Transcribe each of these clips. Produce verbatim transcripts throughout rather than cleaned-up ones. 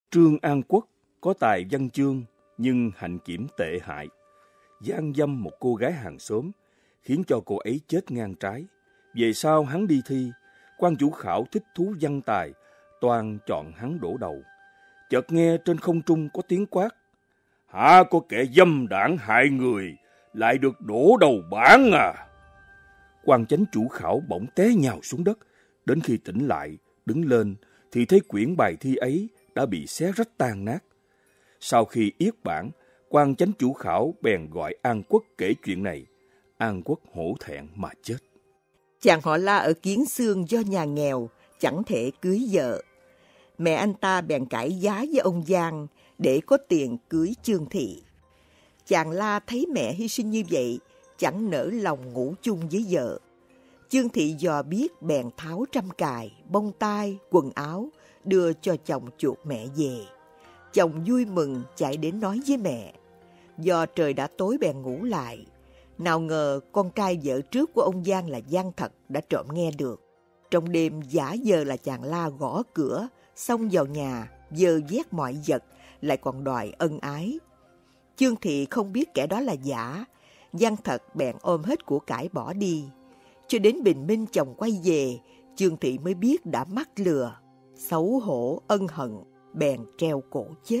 Trương An Quốc có tài văn chương nhưng hạnh kiểm tệ hại, gian dâm một cô gái hàng xóm, khiến cho cô ấy chết ngang trái. Về sau hắn đi thi, quan chủ khảo thích thú văn tài, toan chọn hắn đổ đầu. Chợt nghe trên không trung có tiếng quát: "Hả có kẻ dâm đảng hại người, lại được đổ đầu bản à!" Quan chánh chủ khảo bỗng té nhào xuống đất. Đến khi tỉnh lại, đứng lên thì thấy quyển bài thi ấy đã bị xé rách tan nát. Sau khi yết bản, quan chánh chủ khảo bèn gọi An Quốc kể chuyện này. An Quốc hổ thẹn mà chết. Chàng họ La ở Kiến Xương do nhà nghèo, chẳng thể cưới vợ. Mẹ anh ta bèn cãi giá với ông Giang để có tiền cưới Chương Thị. Chàng La thấy mẹ hy sinh như vậy, chẳng nỡ lòng ngủ chung với vợ. Chương Thị dò biết bèn tháo trăm cài, bông tai, quần áo, đưa cho chồng chuộc mẹ về. Chồng vui mừng chạy đến nói với mẹ. Do trời đã tối bèn ngủ lại. Nào ngờ con trai vợ trước của ông Giang là Giang Thật đã trộm nghe được. Trong đêm giả vờ là chàng La gõ cửa, xông vào nhà, vơ vét mọi vật, lại còn đòi ân ái. Chương Thị không biết kẻ đó là giả. Giang Thật bèn ôm hết của cải bỏ đi. Cho đến bình minh chồng quay về, Chương Thị mới biết đã mắc lừa. Xấu hổ ân hận, bèn treo cổ chết.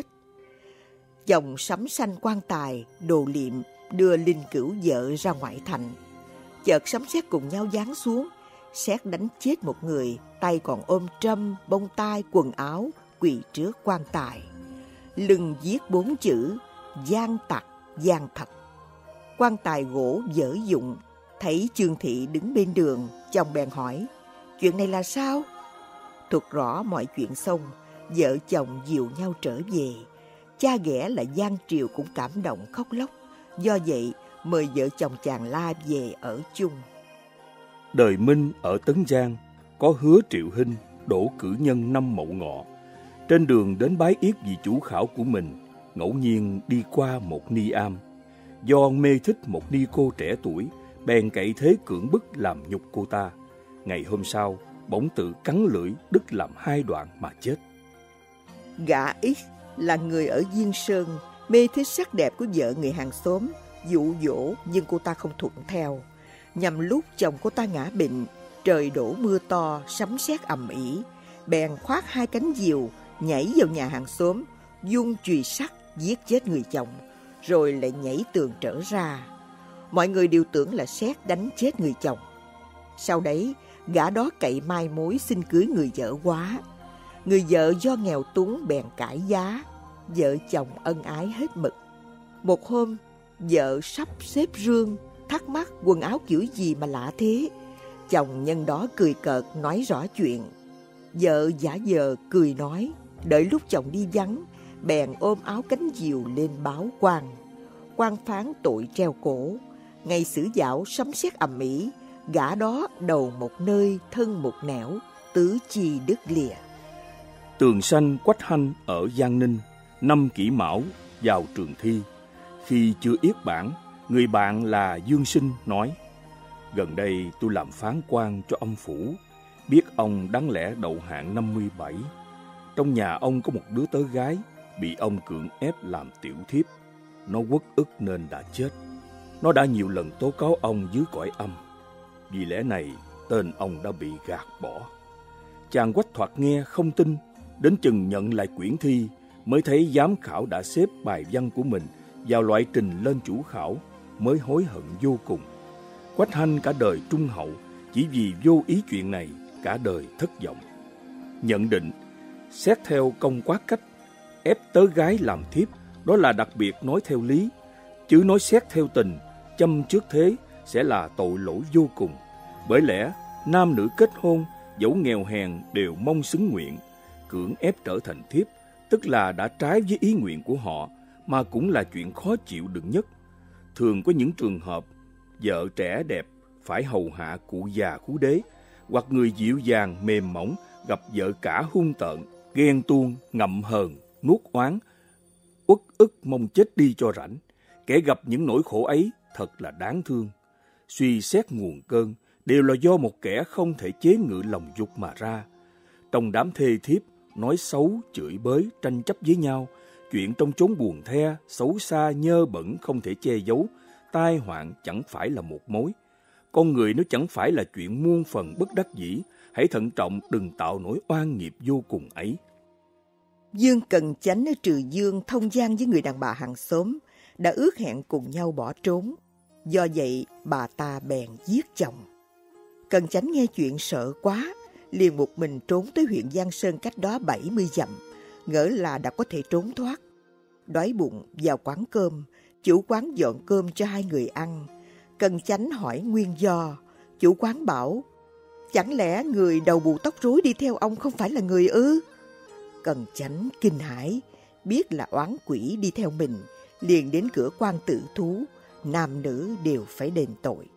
Chồng sắm sanh quan tài, đồ liệm, đưa linh cữu vợ ra ngoại thành. Chợt sấm sét cùng nhau giáng xuống, sét đánh chết một người, tay còn ôm trâm, bông tai, quần áo, quỳ trước quan tài. Lưng viết bốn chữ: Giang Tặc, Giang Thật. Quan tài gỗ dở dụng. Thấy Chương Thị đứng bên đường, chồng bèn hỏi: "Chuyện này là sao?" Thuật rõ mọi chuyện xong, vợ chồng dìu nhau trở về. Cha ghẻ là Giang Triều cũng cảm động khóc lóc. Do vậy mời vợ chồng chàng La về ở chung. Đời Minh ở Tấn Giang có Hứa Triệu Hinh đỗ cử nhân năm Mậu Ngọ. Trên đường đến bái yết vị chủ khảo của mình, ngẫu nhiên đi qua một ni am. Do mê thích một ni cô trẻ tuổi, bèn cậy thế cưỡng bức làm nhục cô ta. Ngày hôm sau, bỗng tự cắn lưỡi đứt làm hai đoạn mà chết. Gã X là người ở Diên Sơn, mê thích sắc đẹp của vợ người hàng xóm, dụ dỗ nhưng cô ta không thuận theo. Nhằm lúc chồng cô ta ngã bệnh, trời đổ mưa to, sấm sét ầm ĩ, bèn khoác hai cánh diều nhảy vào nhà hàng xóm, vung chùy sắt giết chết người chồng, rồi lại nhảy tường trở ra. Mọi người đều tưởng là sét đánh chết người chồng. Sau đấy, gã đó cậy mai mối xin cưới người vợ quá. Người vợ do nghèo túng bèn cãi giá. Vợ chồng ân ái hết mực. Một hôm, vợ sắp xếp rương, thắc mắc quần áo kiểu gì mà lạ thế. Chồng nhân đó cười cợt nói rõ chuyện. Vợ giả vờ cười nói, đợi lúc chồng đi vắng, bèn ôm áo cánh diều lên báo quan. Quan phán tội treo cổ. Ngày xử dạo sấm sét ầm ĩ, gã đó đầu một nơi, thân một nẻo, tứ chi đứt lìa. Tường Sanh Quách Hanh ở Giang Ninh, năm Kỷ Mão vào trường thi. Khi chưa yết bản, người bạn là Dương Sinh nói: "Gần đây tôi làm phán quan cho ông phủ, biết ông đáng lẽ đậu hạng năm mươi bảy. Trong nhà ông có một đứa tớ gái, bị ông cưỡng ép làm tiểu thiếp. Nó uất ức nên đã chết. Nó đã nhiều lần tố cáo ông dưới cõi âm. Vì lẽ này, tên ông đã bị gạt bỏ." Chàng Quách thoạt nghe không tin, đến chừng nhận lại quyển thi mới thấy giám khảo đã xếp bài văn của mình vào loại trình lên chủ khảo, mới hối hận vô cùng. Quách Hanh cả đời trung hậu, chỉ vì vô ý chuyện này cả đời thất vọng. Nhận định, xét theo công quát cách, ép tớ gái làm thiếp đó là đặc biệt nói theo lý, chứ nói xét theo tình, châm trước thế sẽ là tội lỗi vô cùng. Bởi lẽ nam nữ kết hôn dẫu nghèo hèn đều mong xứng nguyện, cưỡng ép trở thành thiếp tức là đã trái với ý nguyện của họ, mà cũng là chuyện khó chịu đựng nhất. Thường có những trường hợp vợ trẻ đẹp phải hầu hạ cụ già khú đế, hoặc người dịu dàng mềm mỏng gặp vợ cả hung tợn, ghen tuông, ngậm hờn, nuốt oán, uất ức mong chết đi cho rảnh. Kẻ gặp những nỗi khổ ấy thật là đáng thương. Suy xét nguồn cơn đều là do một kẻ không thể chế ngự lòng dục mà ra. Trong đám thê thiếp, nói xấu, chửi bới, tranh chấp với nhau, chuyện trong chốn buồn the, xấu xa, nhơ bẩn không thể che giấu, tai họa chẳng phải là một mối. Con người nếu chẳng phải là chuyện muôn phần bất đắc dĩ, hãy thận trọng đừng tạo nỗi oan nghiệp vô cùng ấy. Dương Cần Chánh ở Trừ Dương thông gian với người đàn bà hàng xóm, đã ước hẹn cùng nhau bỏ trốn. Do vậy, bà ta bèn giết chồng. Cần Chánh nghe chuyện sợ quá, liền một mình trốn tới huyện Giang Sơn cách đó bảy mươi dặm, ngỡ là đã có thể trốn thoát. Đói bụng vào quán cơm, chủ quán dọn cơm cho hai người ăn. Cần Chánh hỏi nguyên do, chủ quán bảo, chẳng lẽ người đầu bù tóc rối đi theo ông không phải là người ư? Cần Chánh kinh hãi, biết là oán quỷ đi theo mình, liền đến cửa quan tự thú, nam nữ đều phải đền tội.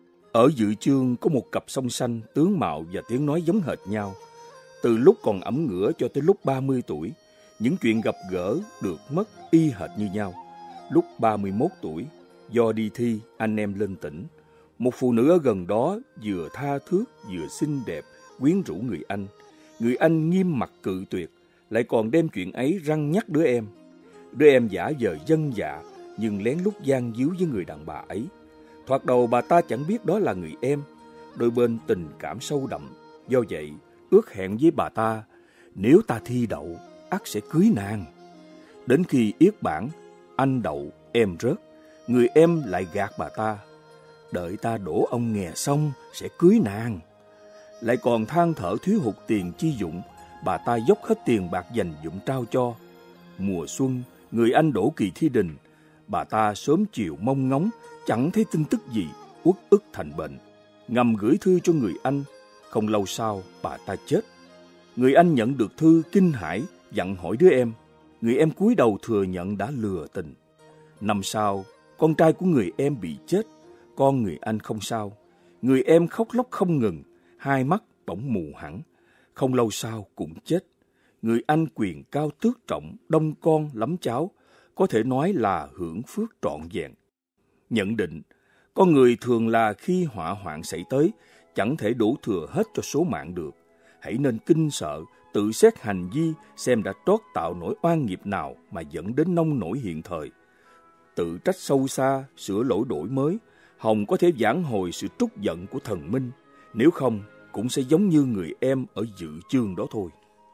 Ở Dự Chương có một cặp song sanh, tướng mạo và tiếng nói giống hệt nhau. Từ lúc còn ẩm ngửa cho tới lúc ba mươi tuổi, những chuyện gặp gỡ được mất y hệt như nhau. Lúc ba mươi mốt tuổi, do đi thi, anh em lên tỉnh. Một phụ nữ ở gần đó vừa tha thước vừa xinh đẹp, quyến rũ người anh. Người anh nghiêm mặt cự tuyệt, lại còn đem chuyện ấy răn nhắc đứa em. Đứa em giả vờ dân dạ, nhưng lén lút gian díu với người đàn bà ấy. Thoạt đầu bà ta chẳng biết đó là người em. Đôi bên tình cảm sâu đậm. Do vậy, ước hẹn với bà ta, nếu ta thi đậu, ắt sẽ cưới nàng. Đến khi yết bảng, anh đậu, em rớt, người em lại gạt bà ta. Đợi ta đổ ông nghè xong, sẽ cưới nàng. Lại còn than thở thiếu hụt tiền chi dụng, bà ta dốc hết tiền bạc dành dụm trao cho. Mùa xuân, người anh đổ kỳ thi đình, bà ta sớm chiều mong ngóng, chẳng thấy tin tức gì, uất ức thành bệnh. Ngầm gửi thư cho người anh, không lâu sau bà ta chết. Người anh nhận được thư kinh hãi, dặn hỏi đứa em. Người em cúi đầu thừa nhận đã lừa tình. Năm sau, con trai của người em bị chết, con người anh không sao. Người em khóc lóc không ngừng, hai mắt bỗng mù hẳn. Không lâu sau cũng chết. Người anh quyền cao tước trọng, đông con lắm cháu, có thể nói là hưởng phước trọn vẹn. Nhận định, con người thường là khi họa hoạn xảy tới, chẳng thể đổ thừa hết cho số mạng được. Hãy nên kinh sợ, tự xét hành vi xem đã trót tạo nỗi oan nghiệp nào mà dẫn đến nông nổi hiện thời. Tự trách sâu xa, sửa lỗi đổi mới, hòng có thể vãn hồi sự trút giận của thần minh. Nếu không, cũng sẽ giống như người em ở Dự Chương đó thôi.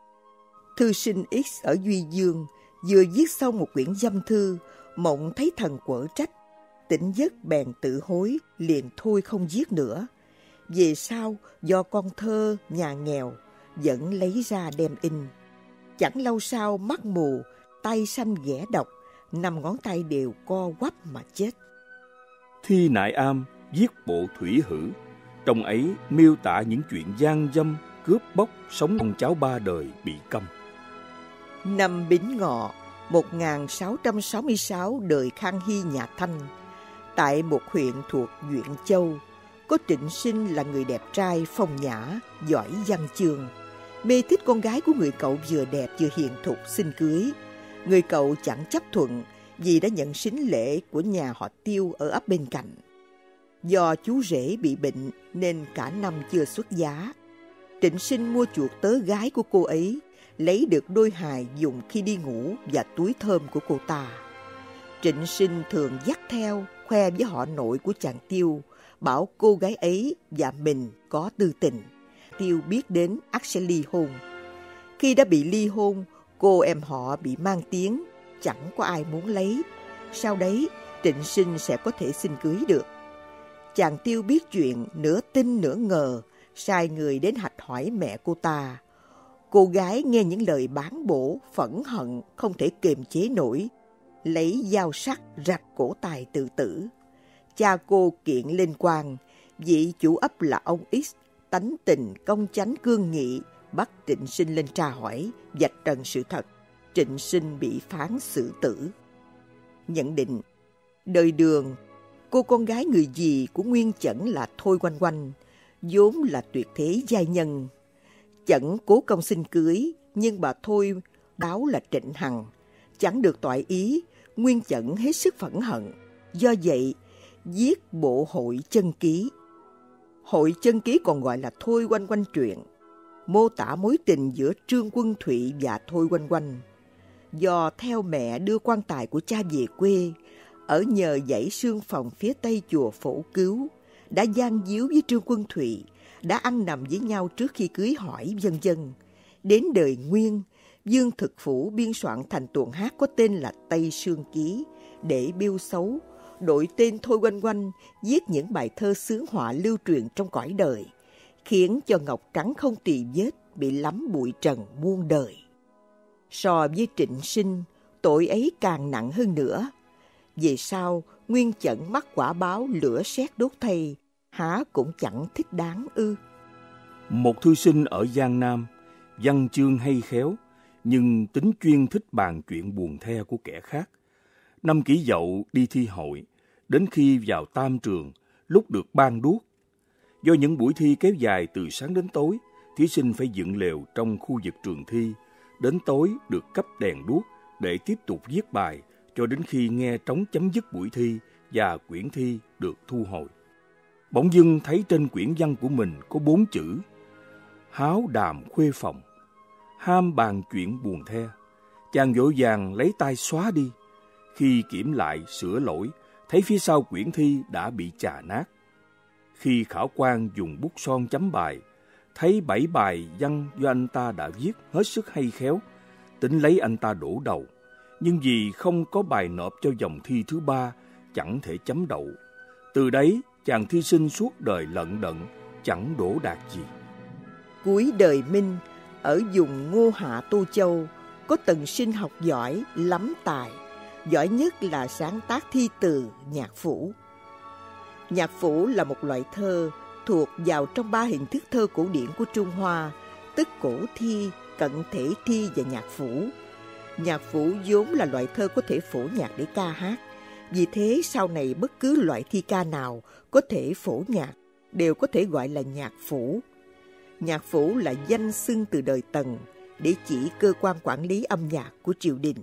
Thư sinh X ở Duy Dương vừa viết xong một quyển dâm thư, mộng thấy thần quở trách. Tỉnh giấc bèn tự hối, liền thôi không viết nữa. Về sau, do con thơ, nhà nghèo, vẫn lấy ra đem in. Chẳng lâu sau mắt mù, tay xanh ghẻ độc, năm ngón tay đều co quắp mà chết. Thi Nại Am viết bộ Thủy Hử, trong ấy miêu tả những chuyện gian dâm, cướp bóc, sống con cháu ba đời bị câm. Năm Bính Ngọ, một nghìn sáu trăm sáu mươi sáu đời Khang Hy nhà Thanh, tại một huyện thuộc Duyện Châu, có Trịnh Sinh là người đẹp trai phong nhã, giỏi văn chương, mê thích con gái của người cậu vừa đẹp vừa hiền thục xin cưới. Người cậu chẳng chấp thuận vì đã nhận sính lễ của nhà họ Tiêu ở ấp bên cạnh. Do chú rể bị bệnh nên cả năm chưa xuất giá. Trịnh Sinh mua chuộc tớ gái của cô ấy, lấy được đôi hài dùng khi đi ngủ và túi thơm của cô ta. Trịnh Sinh thường dắt theo, khoe với họ nội của chàng Tiêu, bảo cô gái ấy và mình có tư tình. Tiêu biết đến ắt sẽ ly hôn. Khi đã bị ly hôn, cô em họ bị mang tiếng, chẳng có ai muốn lấy. Sau đấy, Trịnh Sinh sẽ có thể xin cưới được. Chàng Tiêu biết chuyện, nửa tin nửa ngờ, sai người đến hạch hỏi mẹ cô ta. Cô gái nghe những lời bán bổ, phẫn hận, không thể kiềm chế nổi, lấy dao sắc rạch cổ Tài tự tử. Cha cô kiện lên quan, vị chủ ấp là ông X, tánh tình công chánh cương nghị, bắt Trịnh Sinh lên tra hỏi, vạch trần sự thật. Trịnh Sinh bị phán xử tử. Nhận định, đời Đường, cô con gái người dì của Nguyên Chẩn là Thôi Oanh Oanh, vốn là tuyệt thế giai nhân. Chẩn cố công xin cưới, nhưng bà Thôi báo là Trịnh Hằng, chẳng được toại ý. Nguyên Chẩn hết sức phẫn hận, do vậy viết bộ Hội Chân Ký. Hội Chân Ký còn gọi là Thôi Oanh Oanh truyện. mô tả mối tình giữa Trương Quân Thụy và Thôi Oanh Oanh. Do theo mẹ đưa quan tài của cha về quê, ở nhờ dãy xương phòng phía tây chùa Phổ Cứu, đã gian díu với Trương Quân Thụy, đã ăn nằm với nhau trước khi cưới hỏi, vân vân. Đến đời Nguyên, Dương Thực Phủ biên soạn thành tuồng hát có tên là Tây Sương Ký để biêu xấu, đổi tên Thôi Oanh Oanh viết những bài thơ xướng họa lưu truyền trong cõi đời, khiến cho Ngọc Trắng không tỳ vết bị lắm bụi trần muôn đời. So với Trịnh Sinh, tội ấy càng nặng hơn nữa. Về sau, Nguyên Chẩn mắc quả báo lửa sét đốt thây, há cũng chẳng thích đáng ư. Một thư sinh ở Giang Nam, văn chương hay khéo, nhưng tính chuyên thích bàn chuyện buồn the của kẻ khác. Năm Kỷ Dậu đi thi hội, đến khi vào tam trường, lúc được ban đuốc. Do những buổi thi kéo dài từ sáng đến tối, thí sinh phải dựng lều trong khu vực trường thi, đến tối được cấp đèn đuốc để tiếp tục viết bài cho đến khi nghe trống chấm dứt buổi thi và quyển thi được thu hồi. Bỗng dưng thấy trên quyển văn của mình có bốn chữ: háo đàm khuê phòng, ham bàn chuyện buồn the. Chàng vội vàng lấy tay xóa đi. Khi kiểm lại sửa lỗi, thấy phía sau quyển thi đã bị chà nát. Khi khảo quan dùng bút son chấm bài, thấy bảy bài văn do anh ta đã viết hết sức hay khéo, tính lấy anh ta đổ đầu. Nhưng vì không có bài nộp cho vòng thi thứ ba, chẳng thể chấm đậu. Từ đấy, chàng thi sinh suốt đời lận đận, chẳng đỗ đạt gì. Cuối đời Minh, ở vùng Ngô Hạ Tô Châu, có tần sinh học giỏi, lắm tài. Giỏi nhất là sáng tác thi từ, nhạc phủ. Nhạc phủ là một loại thơ thuộc vào trong ba hình thức thơ cổ điển của Trung Hoa, tức cổ thi, cận thể thi và nhạc phủ. Nhạc phủ vốn là loại thơ có thể phổ nhạc để ca hát. Vì thế sau này bất cứ loại thi ca nào có thể phổ nhạc đều có thể gọi là nhạc phủ. Nhạc phủ là danh xưng từ đời Tần để chỉ cơ quan quản lý âm nhạc của triều đình.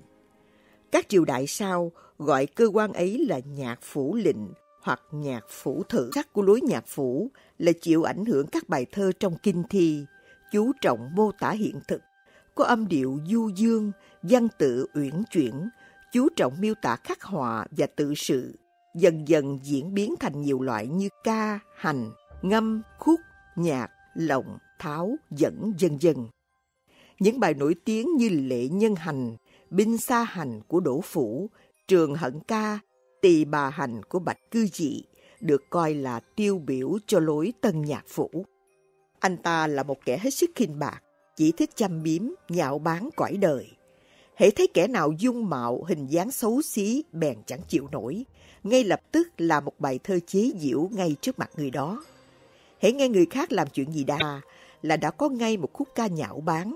Các triều đại sau gọi cơ quan ấy là nhạc phủ lệnh hoặc nhạc phủ thử. Sắc của lối nhạc phủ là chịu ảnh hưởng các bài thơ trong kinh thi, chú trọng mô tả hiện thực, có âm điệu du dương, văn tự uyển chuyển, chú trọng miêu tả khắc họa và tự sự, dần dần diễn biến thành nhiều loại như ca, hành, ngâm, khúc, nhạc, lộng, tháo, dẫn, vân vân. Những bài nổi tiếng như Lệ Nhân Hành, Binh Xa Hành của Đỗ Phủ, Trường Hận Ca, Tỳ Bà Hành của Bạch Cư Dị được coi là tiêu biểu cho lối tân nhạc phủ. Anh ta là một kẻ hết sức khinh bạc, chỉ thích châm biếm, nhạo báng cõi đời. Hễ thấy kẻ nào dung mạo, hình dáng xấu xí, bèn chẳng chịu nổi, ngay lập tức làm một bài thơ chế giễu ngay trước mặt người đó. Hễ nghe người khác làm chuyện gì đã là đã có ngay một khúc ca nhạo báng.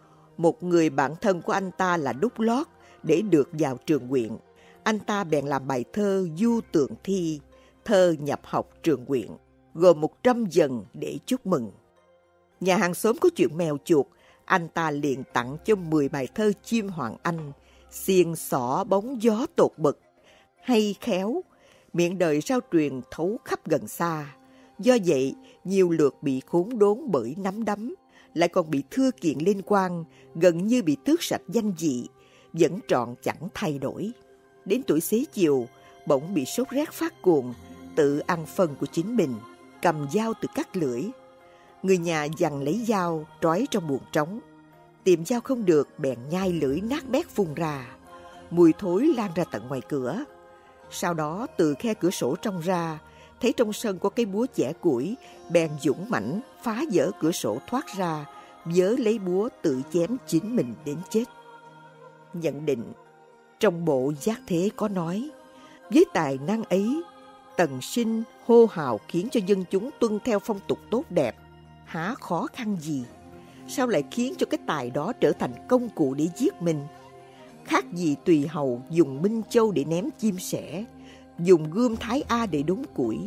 Một người bạn thân của anh ta là đúc lót để được vào trường huyện. Anh ta bèn làm bài thơ Du Tượng Thi, thơ nhập học trường huyện, gồm một trăm dần để chúc mừng. Nhà hàng xóm có chuyện mèo chuột, anh ta liền tặng cho mười bài thơ chim Hoàng Anh, xiên xỏ bóng gió tột bực, hay khéo, miệng đời sao truyền thấu khắp gần xa. Do vậy, nhiều lượt bị khốn đốn bởi nắm đấm, lại còn bị thưa kiện liên quan, gần như bị tước sạch danh dị, vẫn trọn chẳng thay đổi. Đến tuổi xế chiều, bỗng bị sốt rét phát cuồng, tự ăn phân của chính mình, cầm dao tự cắt lưỡi. Người nhà giằng lấy dao, trói trong buồng trống. Tìm dao không được, bèn nhai lưỡi nát bét phun ra. Mùi thối lan ra tận ngoài cửa. Sau đó, từ khe cửa sổ trong ra, thấy trong sân có cái búa chẻ củi, bèn dũng mãnh phá vỡ cửa sổ thoát ra, vớ lấy búa tự chém chính mình đến chết. Nhận định, trong bộ Giác Thế có nói, với tài năng ấy, Tần Sinh hô hào khiến cho dân chúng tuân theo phong tục tốt đẹp, há khó khăn gì? Sao lại khiến cho cái tài đó trở thành công cụ để giết mình? Khác gì Tùy Hầu dùng Minh Châu để ném chim sẻ, dùng gươm Thái A để đốn củi.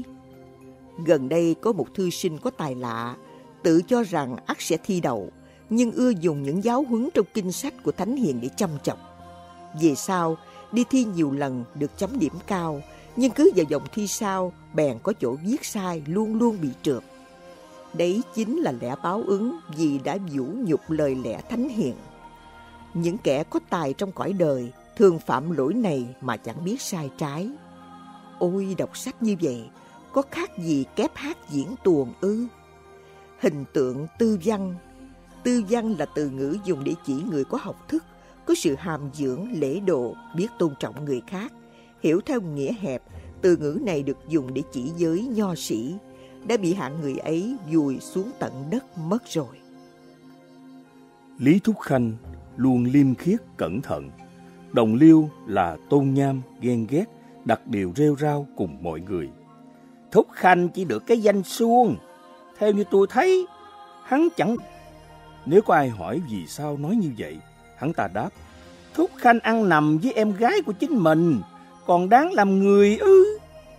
Gần đây có một thư sinh có tài lạ, tự cho rằng ắt sẽ thi đậu, nhưng ưa dùng những giáo huấn trong kinh sách của Thánh Hiền để châm chọc. Về sau, đi thi nhiều lần được chấm điểm cao, nhưng cứ vào vòng thi sau, bèn có chỗ viết sai, luôn luôn bị trượt. Đấy chính là lẽ báo ứng vì đã vũ nhục lời lẽ thánh hiền. Những kẻ có tài trong cõi đời thường phạm lỗi này mà chẳng biết sai trái. Ôi, đọc sách như vậy có khác gì kép hát diễn tuồng ư? Hình tượng tư văn. Tư văn là từ ngữ dùng để chỉ người có học thức, có sự hàm dưỡng, lễ độ, biết tôn trọng người khác. Hiểu theo nghĩa hẹp, từ ngữ này được dùng để chỉ giới nho sĩ, đã bị hạng người ấy vùi xuống tận đất mất rồi. Lý Thúc Khanh luôn liêm khiết cẩn thận. Đồng liêu là tôn nham ghen ghét, đặt điều rêu rao cùng mọi người. Thúc Khanh chỉ được cái danh suông. Theo như tôi thấy, hắn chẳng... Nếu có ai hỏi vì sao nói như vậy, hắn ta đáp: Thúc Khanh ăn nằm với em gái của chính mình, còn đáng làm người ư?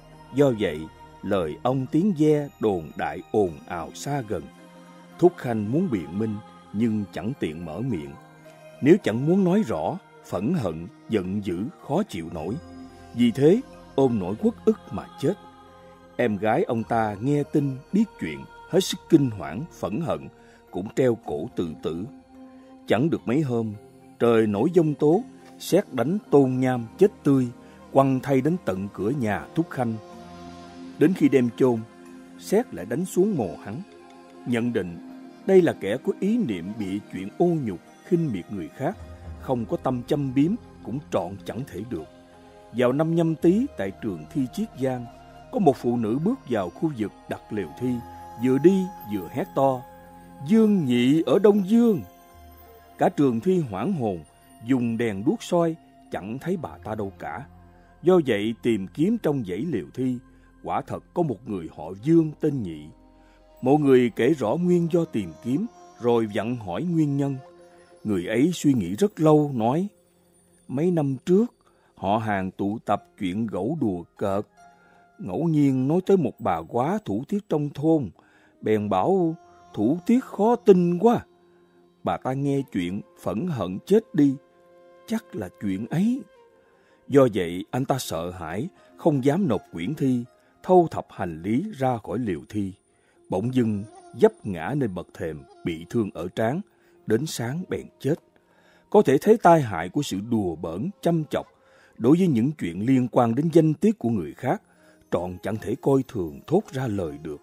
Do vậy, lời ông tiếng ve đồn đại ồn ào xa gần. Thúc Khanh muốn biện minh nhưng chẳng tiện mở miệng. Nếu chẳng muốn nói rõ, phẫn hận, giận dữ, khó chịu nổi. Vì thế, ôm nỗi uất ức mà chết. Em gái ông ta nghe tin, biết chuyện, hết sức kinh hoảng, phẫn hận, cũng treo cổ tự tử. Chẳng được mấy hôm, trời nổi giông tố, sét đánh Tôn Nham chết tươi, quăng thay đến tận cửa nhà Thúc Khanh. Đến khi đem chôn, sét lại đánh xuống mồ hắn. Nhận định đây là kẻ có ý niệm bịa chuyện ô nhục, khinh miệt người khác, không có tâm châm biếm cũng trọn chẳng thể được. Vào năm Nhâm Tý, tại trường thi Chiết Giang, có một phụ nữ bước vào khu vực đặt lều thi, vừa đi vừa hét to: Dương Nhị ở Đông Dương. Cả trường thi hoảng hồn, dùng đèn đuốc soi, chẳng thấy bà ta đâu cả. Do vậy tìm kiếm trong dãy lều thi, quả thật có một người họ Dương tên Nhị. Mọi người kể rõ nguyên do tìm kiếm, rồi dặn hỏi nguyên nhân. Người ấy suy nghĩ rất lâu, nói: Mấy năm trước, họ hàng tụ tập chuyện gẫu đùa cợt. Ngẫu nhiên nói tới một bà quá thủ tiết trong thôn, bèn bảo thủ tiết khó tin quá. Bà ta nghe chuyện phẫn hận chết đi, chắc là chuyện ấy. Do vậy anh ta sợ hãi, không dám nộp quyển thi, thâu thập hành lý ra khỏi liều thi. Bỗng dưng vấp ngã lên bậc thềm, bị thương ở trán, đến sáng bèn chết. Có thể thấy tai hại của sự đùa bỡn, chăm chọc đối với những chuyện liên quan đến danh tiết của người khác, trọn chẳng thể coi thường thốt ra lời được.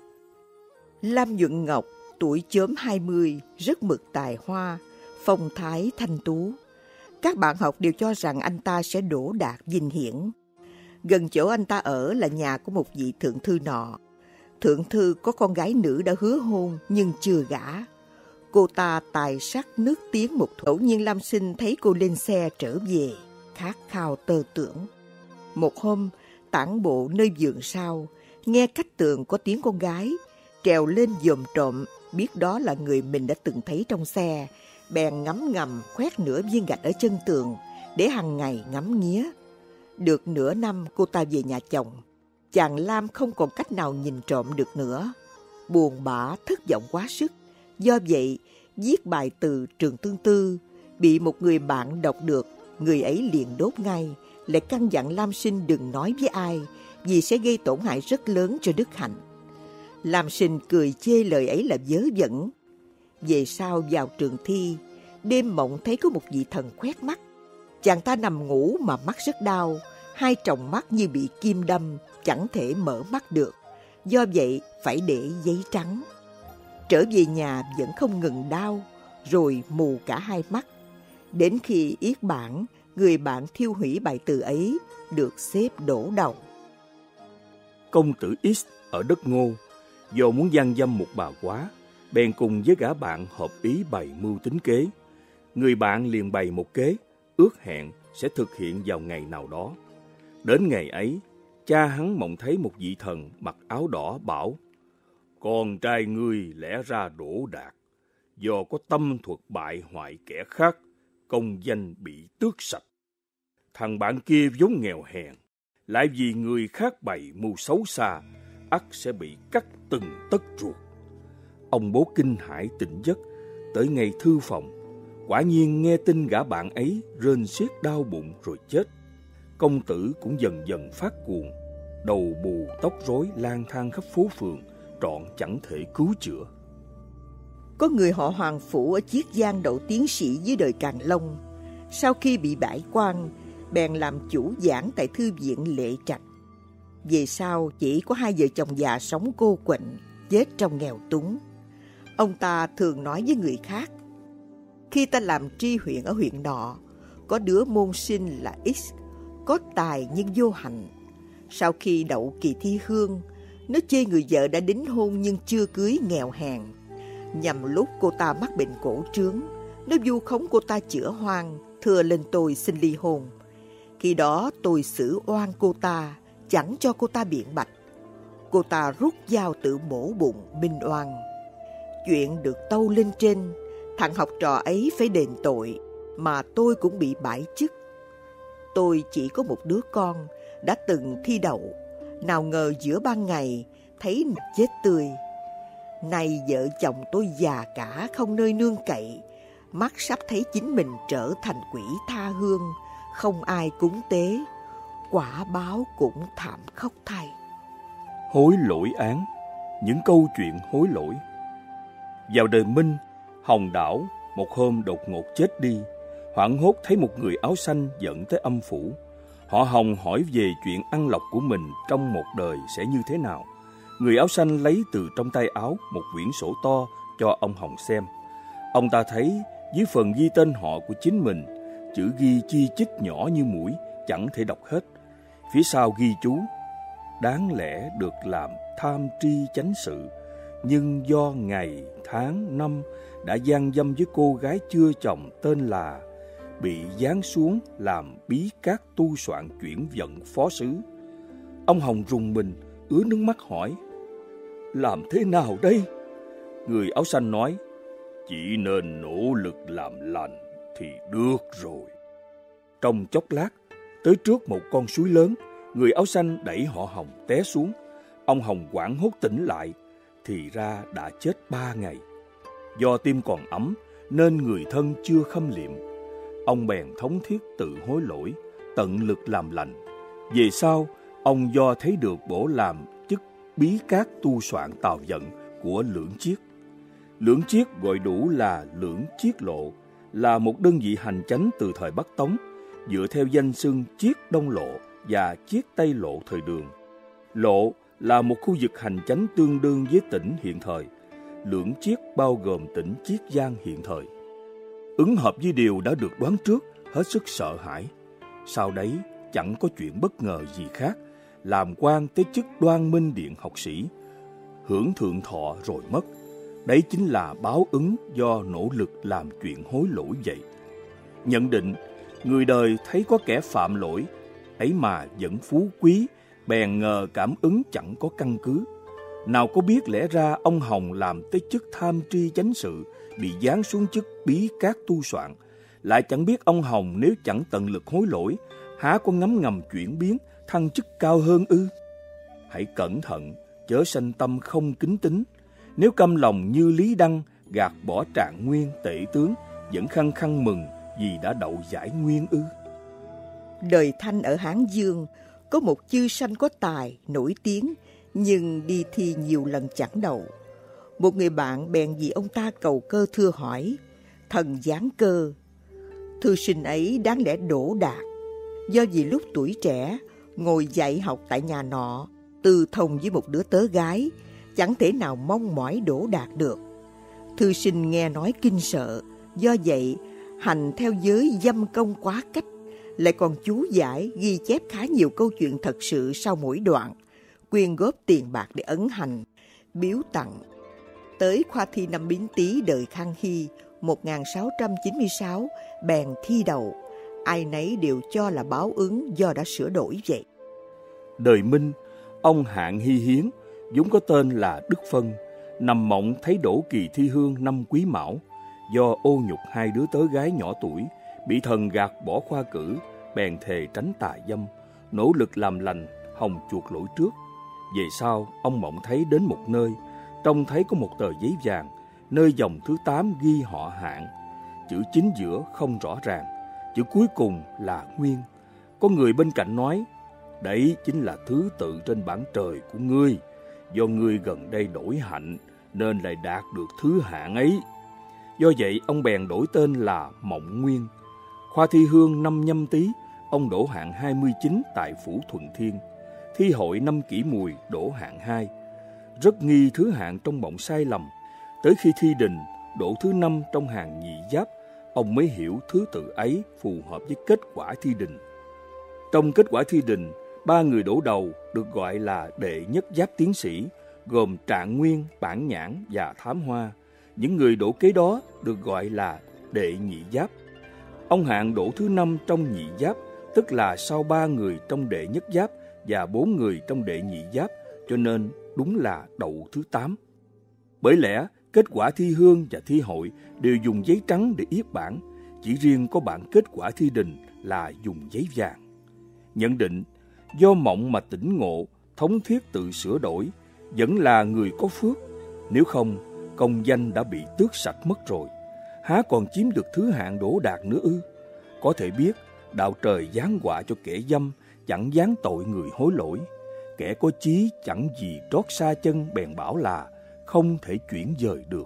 Lam Nhuận Ngọc, tuổi chớm hai mươi, rất mực tài hoa, phong thái thanh tú. Các bạn học đều cho rằng anh ta sẽ đỗ đạt vinh hiển. Gần chỗ anh ta ở là nhà của một vị thượng thư nọ. Thượng thư có con gái nữ đã hứa hôn nhưng chưa gả. Cô ta tài sắc nước tiếng một thủ. Ngẫu nhiên Lam Sinh thấy cô lên xe trở về, khát khao tơ tưởng. Một hôm, tản bộ nơi vườn sau, nghe cách tường có tiếng con gái, trèo lên dòm trộm, biết đó là người mình đã từng thấy trong xe, bèn ngấm ngầm khoét nửa viên gạch ở chân tường để hàng ngày ngắm nghía. Được nửa năm cô ta về nhà chồng, chàng Lam không còn cách nào nhìn trộm được nữa. Buồn bã thất vọng quá sức, do vậy viết bài từ Trường Tương Tư, bị một người bạn đọc được, người ấy liền đốt ngay, lại căn dặn Lam Sinh đừng nói với ai, vì sẽ gây tổn hại rất lớn cho đức hạnh. Lam Sinh cười chê lời ấy là vớ vẩn. Về sau vào trường thi, đêm mộng thấy có một vị thần khoét mắt. Chàng ta nằm ngủ mà mắt rất đau, hai tròng mắt như bị kim đâm, chẳng thể mở mắt được. Do vậy phải để giấy trắng. Trở về nhà vẫn không ngừng đau, rồi mù cả hai mắt. Đến khi yết bản, người bạn thiêu hủy bài từ ấy, được xếp đổ đầu. Công tử X ở đất Ngô, do muốn gian dâm một bà quá, bèn cùng với gã bạn hợp ý bày mưu tính kế. Người bạn liền bày một kế, ước hẹn sẽ thực hiện vào ngày nào đó. Đến ngày ấy, cha hắn mộng thấy một vị thần mặc áo đỏ bảo: Con trai ngươi lẽ ra đỗ đạt, do có tâm thuật bại hoại kẻ khác, công danh bị tước sạch. Thằng bạn kia vốn nghèo hèn, lại vì người khác bày mưu xấu xa, ắt sẽ bị cắt từng tấc ruột. Ông bố kinh hãi tỉnh giấc, tới ngay thư phòng, quả nhiên nghe tin gã bạn ấy rên xiết đau bụng rồi chết. Công tử cũng dần dần phát cuồng, đầu bù tóc rối lang thang khắp phố phường, trọn chẳng thể cứu chữa. Có người họ Hoàng Phủ ở Chiết Giang đậu tiến sĩ dưới đời Càn Long. Sau khi bị bãi quan, bèn làm chủ giảng tại thư viện Lệ Trạch. Về sau chỉ có hai vợ chồng già sống cô quạnh, chết trong nghèo túng. Ông ta thường nói với người khác: khi ta làm tri huyện ở huyện nọ, có đứa môn sinh là X, có tài nhưng vô hạnh. Sau khi đậu kỳ thi hương, nó chê người vợ đã đính hôn nhưng chưa cưới nghèo hèn. Nhằm lúc cô ta mắc bệnh cổ trướng, nó vu khống cô ta chữa hoang, thưa lên tôi xin ly hôn. Khi đó tôi xử oan cô ta, chẳng cho cô ta biện bạch. Cô ta rút dao tự bổ bụng minh oan. Chuyện được tâu lên trên, thằng học trò ấy phải đền tội, mà tôi cũng bị bãi chức. Tôi chỉ có một đứa con, đã từng thi đậu, nào ngờ giữa ban ngày thấy chết tươi. Nay vợ chồng tôi già cả không nơi nương cậy, mắt sắp thấy chính mình trở thành quỷ tha hương, không ai cúng tế, quả báo cũng thảm khốc thay. Hối lỗi án, những câu chuyện hối lỗi. Vào đời Minh, Hồng Đảo một hôm đột ngột chết đi. Hoảng hốt thấy một người áo xanh dẫn tới âm phủ. Họ Hồng hỏi về chuyện ăn lộc của mình trong một đời sẽ như thế nào. Người áo xanh lấy từ trong tay áo một quyển sổ to cho ông Hồng xem. Ông ta thấy dưới phần ghi tên họ của chính mình, chữ ghi chi chít nhỏ như mũi, chẳng thể đọc hết. Phía sau ghi chú: đáng lẽ được làm tham tri chánh sự, nhưng do ngày, tháng, năm đã gian dâm với cô gái chưa chồng tên là, bị giáng xuống làm bí cát tu soạn chuyển vận phó sứ. Ông Hồng rùng mình, ứa nước mắt hỏi: làm thế nào đây? Người áo xanh nói: chỉ nên nỗ lực làm lành thì được rồi. Trong chốc lát, tới trước một con suối lớn, người áo xanh đẩy họ Hồng té xuống. Ông Hồng hoảng hốt tỉnh lại, thì ra đã chết ba ngày. Do tim còn ấm nên người thân chưa khâm liệm. Ông bèn thống thiết tự hối lỗi, tận lực làm lành. Về sau, ông do thấy được bổ làm chức bí cát tu soạn tào vận của Lưỡng Chiết. Lưỡng Chiết gọi đủ là Lưỡng Chiết Lộ, là một đơn vị hành chánh từ thời Bắc Tống, dựa theo danh xưng Chiết Đông Lộ và Chiết Tây Lộ thời Đường. Lộ là một khu vực hành chánh tương đương với tỉnh hiện thời. Lưỡng Chiết bao gồm tỉnh Chiết Giang hiện thời. Ứng hợp với điều đã được đoán trước, hết sức sợ hãi. Sau đấy chẳng có chuyện bất ngờ gì khác, làm quan tới chức Đoan Minh Điện học sĩ, hưởng thượng thọ rồi mất. Đấy chính là báo ứng do nỗ lực làm chuyện hối lỗi vậy. Nhận định, người đời thấy có kẻ phạm lỗi, ấy mà vẫn phú quý, bèn ngờ cảm ứng chẳng có căn cứ. Nào có biết lẽ ra ông Hồng làm tới chức tham tri chánh sự, bị giáng xuống chức bí cát tu soạn. Lại chẳng biết ông Hồng nếu chẳng tận lực hối lỗi, há có ngấm ngầm chuyển biến, thăng chức cao hơn ư? Hãy cẩn thận, chớ sanh tâm không kính tín. Nếu căm lòng như Lý Đăng, gạt bỏ Trạng Nguyên tể tướng, vẫn khăng khăng mừng vì đã đậu giải nguyên ư? Đời Thanh ở Hán Dương, có một chư sanh có tài, nổi tiếng, nhưng đi thi nhiều lần chẳng đậu. Một người bạn bèn vì ông ta cầu cơ thưa hỏi: thần giáng cơ, thư sinh ấy đáng lẽ đỗ đạt. Do vì lúc tuổi trẻ, ngồi dạy học tại nhà nọ, tư thông với một đứa tớ gái, chẳng thể nào mong mỏi đỗ đạt được. Thư sinh nghe nói kinh sợ, do vậy hành theo giới dâm công quá cách, lại còn chú giải ghi chép khá nhiều câu chuyện thật sự sau mỗi đoạn, quyên góp tiền bạc để ấn hành, biếu tặng. Tới khoa thi năm Bính Tý đời Khang Hy một nghìn sáu trăm chín mươi sáu bèn thi đậu, ai nấy đều cho là báo ứng do đã sửa đổi vậy. Đời Minh, ông Hạng Hy Hiến, vốn có tên là Đức Phân, nằm mộng thấy đỗ kỳ thi hương năm Quý Mão. Do ô nhục hai đứa tớ gái nhỏ tuổi, bị thần gạt bỏ khoa cử, bèn thề tránh tà dâm, nỗ lực làm lành, hồng chuộc lỗi trước. Về sau, ông mộng thấy đến một nơi, trông thấy có một tờ giấy vàng, nơi dòng thứ tám ghi họ Hạng, chữ chính giữa không rõ ràng, chữ cuối cùng là Nguyên. Có người bên cạnh nói: đấy chính là thứ tự trên bảng trời của ngươi, do ngươi gần đây đổi hạnh nên lại đạt được thứ hạng ấy. Do vậy ông bèn đổi tên là Mộng Nguyên. Khoa thi hương năm Nhâm Tý, ông đỗ hạng hai mươi chín tại phủ Thuận Thiên. Thi hội năm Kỷ Mùi đỗ hạng hai. Rất nghi thứ hạng trong mộng sai lầm. Tới khi thi đình đỗ thứ năm trong hàng nhị giáp, ông mới hiểu thứ tự ấy phù hợp với kết quả thi đình. Trong kết quả thi đình, ba người đỗ đầu được gọi là đệ nhất giáp tiến sĩ, gồm Trạng Nguyên, Bản Nhãn và Thám Hoa. Những người đỗ kế đó được gọi là đệ nhị giáp. Ông hạng đỗ thứ năm trong nhị giáp, tức là sau ba người trong đệ nhất giáp và bốn người trong đệ nhị giáp, cho nên đúng là đậu thứ tám. Bởi lẽ, kết quả thi hương và thi hội đều dùng giấy trắng để yết bản, chỉ riêng có bản kết quả thi đình là dùng giấy vàng. Nhận định, do mộng mà tỉnh ngộ, thống thiết tự sửa đổi, vẫn là người có phước. Nếu không, công danh đã bị tước sạch mất rồi, há còn chiếm được thứ hạng đỗ đạt nữa ư? Có thể biết, đạo trời giáng họa cho kẻ dâm, chẳng giáng tội người hối lỗi. Kẻ có chí chẳng gì trót xa chân bèn bảo là không thể chuyển dời được.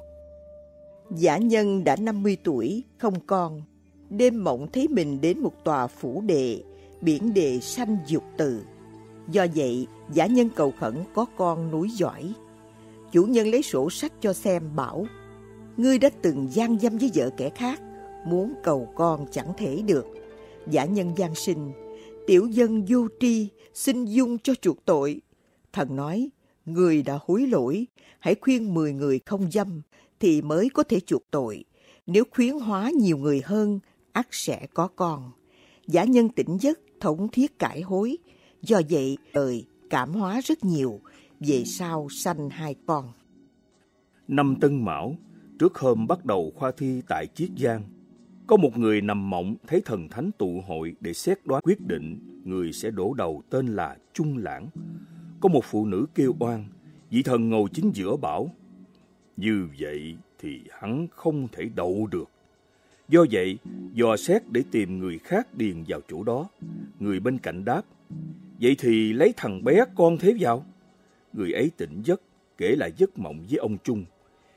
Dã Nhân đã năm mươi tuổi, không con. Đêm mộng thấy mình đến một tòa phủ đệ, biển đề sanh dục từ. Do vậy, Dã Nhân cầu khẩn có con nối dõi. Chủ nhân lấy sổ sách cho xem bảo: ngươi đã từng gian dâm với vợ kẻ khác, muốn cầu con chẳng thể được. Dã Nhân van xin: tiểu dân vô tri, xin dung cho chuộc tội. Thần nói: người đã hối lỗi, hãy khuyên mười người không dâm thì mới có thể chuộc tội. Nếu khuyến hóa nhiều người hơn, ắt sẽ có con. Dã Nhân tỉnh giấc, thống thiết cải hối. Do vậy, đời cảm hóa rất nhiều, về sau sanh hai con. Năm Tân Mão, trước hôm bắt đầu khoa thi tại Chiết Giang, có một người nằm mộng thấy thần thánh tụ hội để xét đoán quyết định người sẽ đổ đầu tên là Trung Lãng. Có một phụ nữ kêu oan, vị thần ngồi chính giữa bảo: như vậy thì hắn không thể đậu được. Do vậy, dò xét để tìm người khác điền vào chỗ đó. Người bên cạnh đáp: vậy thì lấy thằng bé con thế vào. Người ấy tỉnh giấc, kể lại giấc mộng với ông Trung.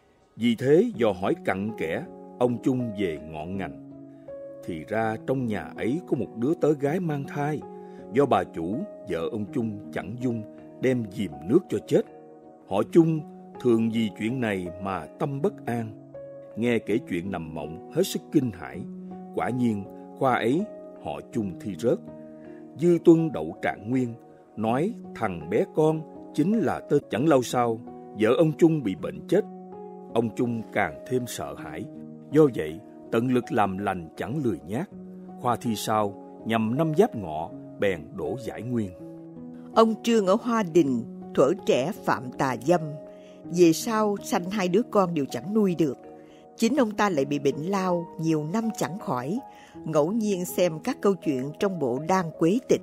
Vì thế, dò hỏi cặn kẽ, ông Trung về ngọn ngành. Thì ra trong nhà ấy có một đứa tớ gái mang thai. Do bà chủ, vợ ông Trung chẳng dung, đem dìm nước cho chết. Họ Trung thường vì chuyện này mà tâm bất an. Nghe kể chuyện nằm mộng hết sức kinh hãi. Quả nhiên, khoa ấy họ Trung thi rớt. Dư Tuân đậu Trạng Nguyên, nói thằng bé con chính là tên. Chẳng lâu sau, vợ ông Trung bị bệnh chết. Ông Trung càng thêm sợ hãi. Do vậy, tận lực làm lành chẳng lười nhác. Khoa thi sau, nhằm năm Giáp Ngọ, bèn đỗ giải nguyên. Ông Trương ở Hoa Đình, thuở trẻ phạm tà dâm. Về sau, sanh hai đứa con đều chẳng nuôi được. Chính ông ta lại bị bệnh lao, nhiều năm chẳng khỏi. Ngẫu nhiên xem các câu chuyện trong bộ Đan Quế Tịch.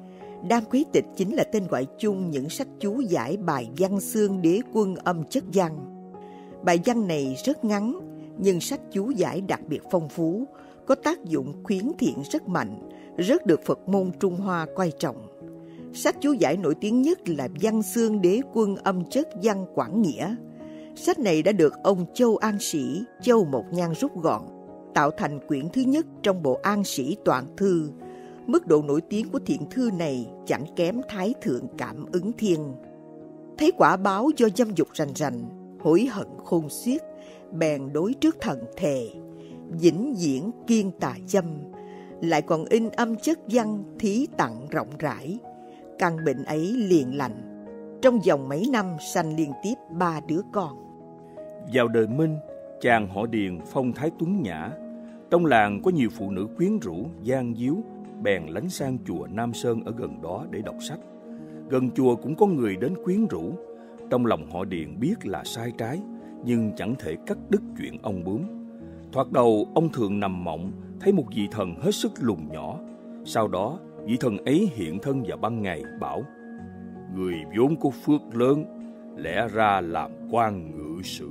Đan Quế Tịch chính là tên gọi chung những sách chú giải bài văn xương đế quân âm chất văn. Bài văn này rất ngắn, nhưng sách chú giải đặc biệt phong phú, có tác dụng khuyến thiện rất mạnh, rất được Phật môn Trung Hoa coi trọng. Sách chú giải nổi tiếng nhất là Văn Xương Đế Quân Âm Chất Văn Quảng Nghĩa. Sách này đã được ông Châu An Sĩ, Châu Mộc Nhan rút gọn, tạo thành quyển thứ nhất trong bộ An Sĩ Toàn Thư. Mức độ nổi tiếng của thiện thư này chẳng kém Thái Thượng Cảm Ứng Thiên. Thấy quả báo do dâm dục rành rành, hối hận khôn xiết, bèn đối trước thần thề, vĩnh viễn kiêng tà dâm, lại còn in âm chất văn thí tặng rộng rãi. Căn bệnh ấy liền lành, trong vòng mấy năm sanh liên tiếp ba đứa con. Vào đời Minh, chàng họ Điền phong thái tuấn nhã. Trong làng có nhiều phụ nữ quyến rũ, gian díu, bèn lánh sang chùa Nam Sơn ở gần đó để đọc sách. Gần chùa cũng có người đến quyến rũ. Trong lòng họ Điền biết là sai trái, nhưng chẳng thể cắt đứt chuyện ông bướm. Thoạt đầu ông thường nằm mộng, thấy một vị thần hết sức lùn nhỏ. Sau đó, vị thần ấy hiện thân vào ban ngày, bảo: người vốn có phước lớn, lẽ ra làm quan ngự sử.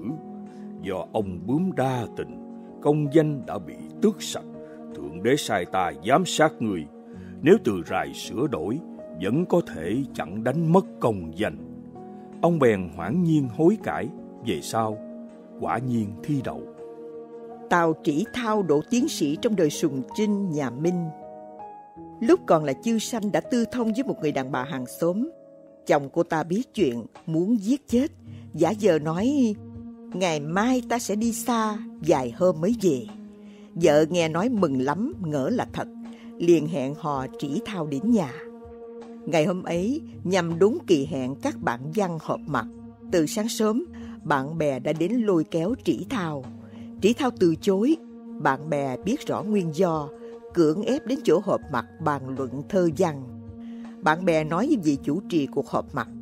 Do ông bướm đa tình, công danh đã bị tước sạch. Thượng đế sai ta giám sát người. Nếu từ rài sửa đổi, vẫn có thể chẳng đánh mất công danh. Ông bèn hoảng nhiên hối cải, về sau quả nhiên thi đậu. Tào Trĩ Thao đỗ tiến sĩ trong đời Sùng Trinh nhà Minh. Lúc còn là chư sanh đã tư thông với một người đàn bà hàng xóm. Chồng cô ta biết chuyện, muốn giết chết, giả vờ nói ngày mai ta sẽ đi xa, vài hôm mới về. Vợ nghe nói mừng lắm, ngỡ là thật, liền hẹn hò Trĩ Thao đến nhà. Ngày hôm ấy, nhằm đúng kỳ hẹn các bạn văn họp mặt, từ sáng sớm, bạn bè đã đến lôi kéo Trĩ Thao. Trĩ Thao từ chối, bạn bè biết rõ nguyên do, cưỡng ép đến chỗ họp mặt bàn luận thơ văn. Bạn bè nói với vị chủ trì cuộc họp mặt: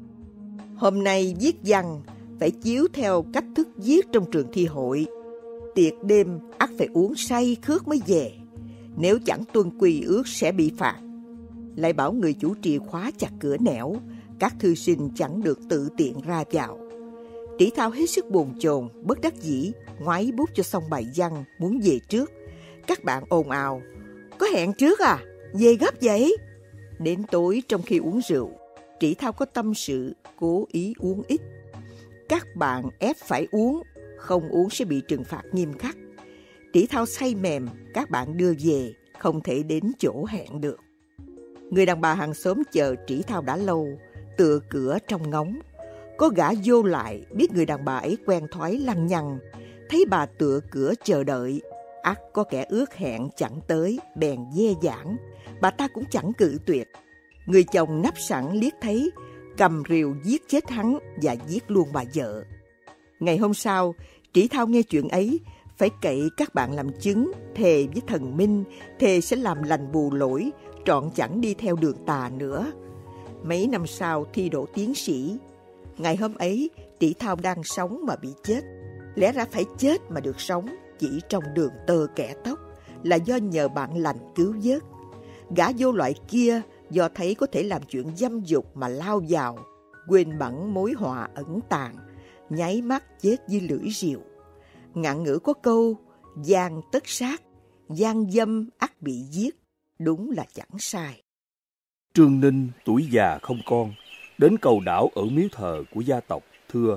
hôm nay viết văn phải chiếu theo cách thức viết trong trường thi hội. Tiệc đêm ắt phải uống say khước mới về, nếu chẳng tuân quy ước sẽ bị phạt. Lại bảo người chủ trì khóa chặt cửa nẻo, các thư sinh chẳng được tự tiện ra vào. Trĩ Thao hết sức bồn chồn, bất đắc dĩ, ngoáy bút cho xong bài văn, muốn về trước. Các bạn ồn ào: có hẹn trước à? Về gấp vậy? Đến tối trong khi uống rượu, Trĩ Thao có tâm sự, cố ý uống ít. Các bạn ép phải uống, không uống sẽ bị trừng phạt nghiêm khắc. Trĩ Thao say mềm, các bạn đưa về, không thể đến chỗ hẹn được. Người đàn bà hàng xóm chờ Trĩ Thao đã lâu, tựa cửa trong ngóng. Có gã vô lại, biết người đàn bà ấy quen thói lăng nhăng, thấy bà tựa cửa chờ đợi, ắt có kẻ ước hẹn chẳng tới, bèn dè dãn. Bà ta cũng chẳng cự tuyệt. Người chồng nắp sẵn liếc thấy, cầm rìu giết chết hắn và giết luôn bà vợ. Ngày hôm sau, Trĩ Thao nghe chuyện ấy, phải cậy các bạn làm chứng, thề với thần minh, thề sẽ làm lành bù lỗi, trọn chẳng đi theo đường tà nữa. Mấy năm sau thi đỗ tiến sĩ. Ngày hôm ấy, Trĩ Thao đang sống mà bị chết. Lẽ ra phải chết mà được sống, chỉ trong đường tơ kẻ tóc, là do nhờ bạn lành cứu vớt. Gã vô loại kia do thấy có thể làm chuyện dâm dục mà lao vào, quên bẵng mối họa ẩn tàng, nháy mắt chết với lưỡi rìu. Ngạn ngữ có câu gian tất sát, gian dâm ắt bị giết, đúng là chẳng sai. Trương Ninh tuổi già không con, đến cầu đảo ở miếu thờ của gia tộc, thưa: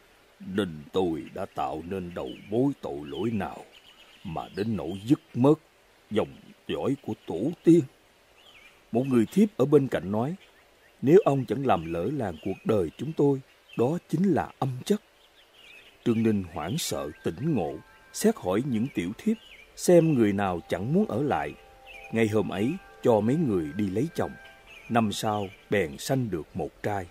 Đình tôi đã tạo nên đầu mối tội lỗi nào mà đến nỗi dứt mất dòng dõi của tổ tiên? Một người thiếp ở bên cạnh nói: nếu ông chẳng làm lỡ làng cuộc đời chúng tôi, đó chính là âm chất. Trương Ninh hoảng sợ tỉnh ngộ, xét hỏi những tiểu thiếp xem người nào chẳng muốn ở lại. Ngày hôm ấy cho mấy người đi lấy chồng. Năm sau bèn sanh được một trai.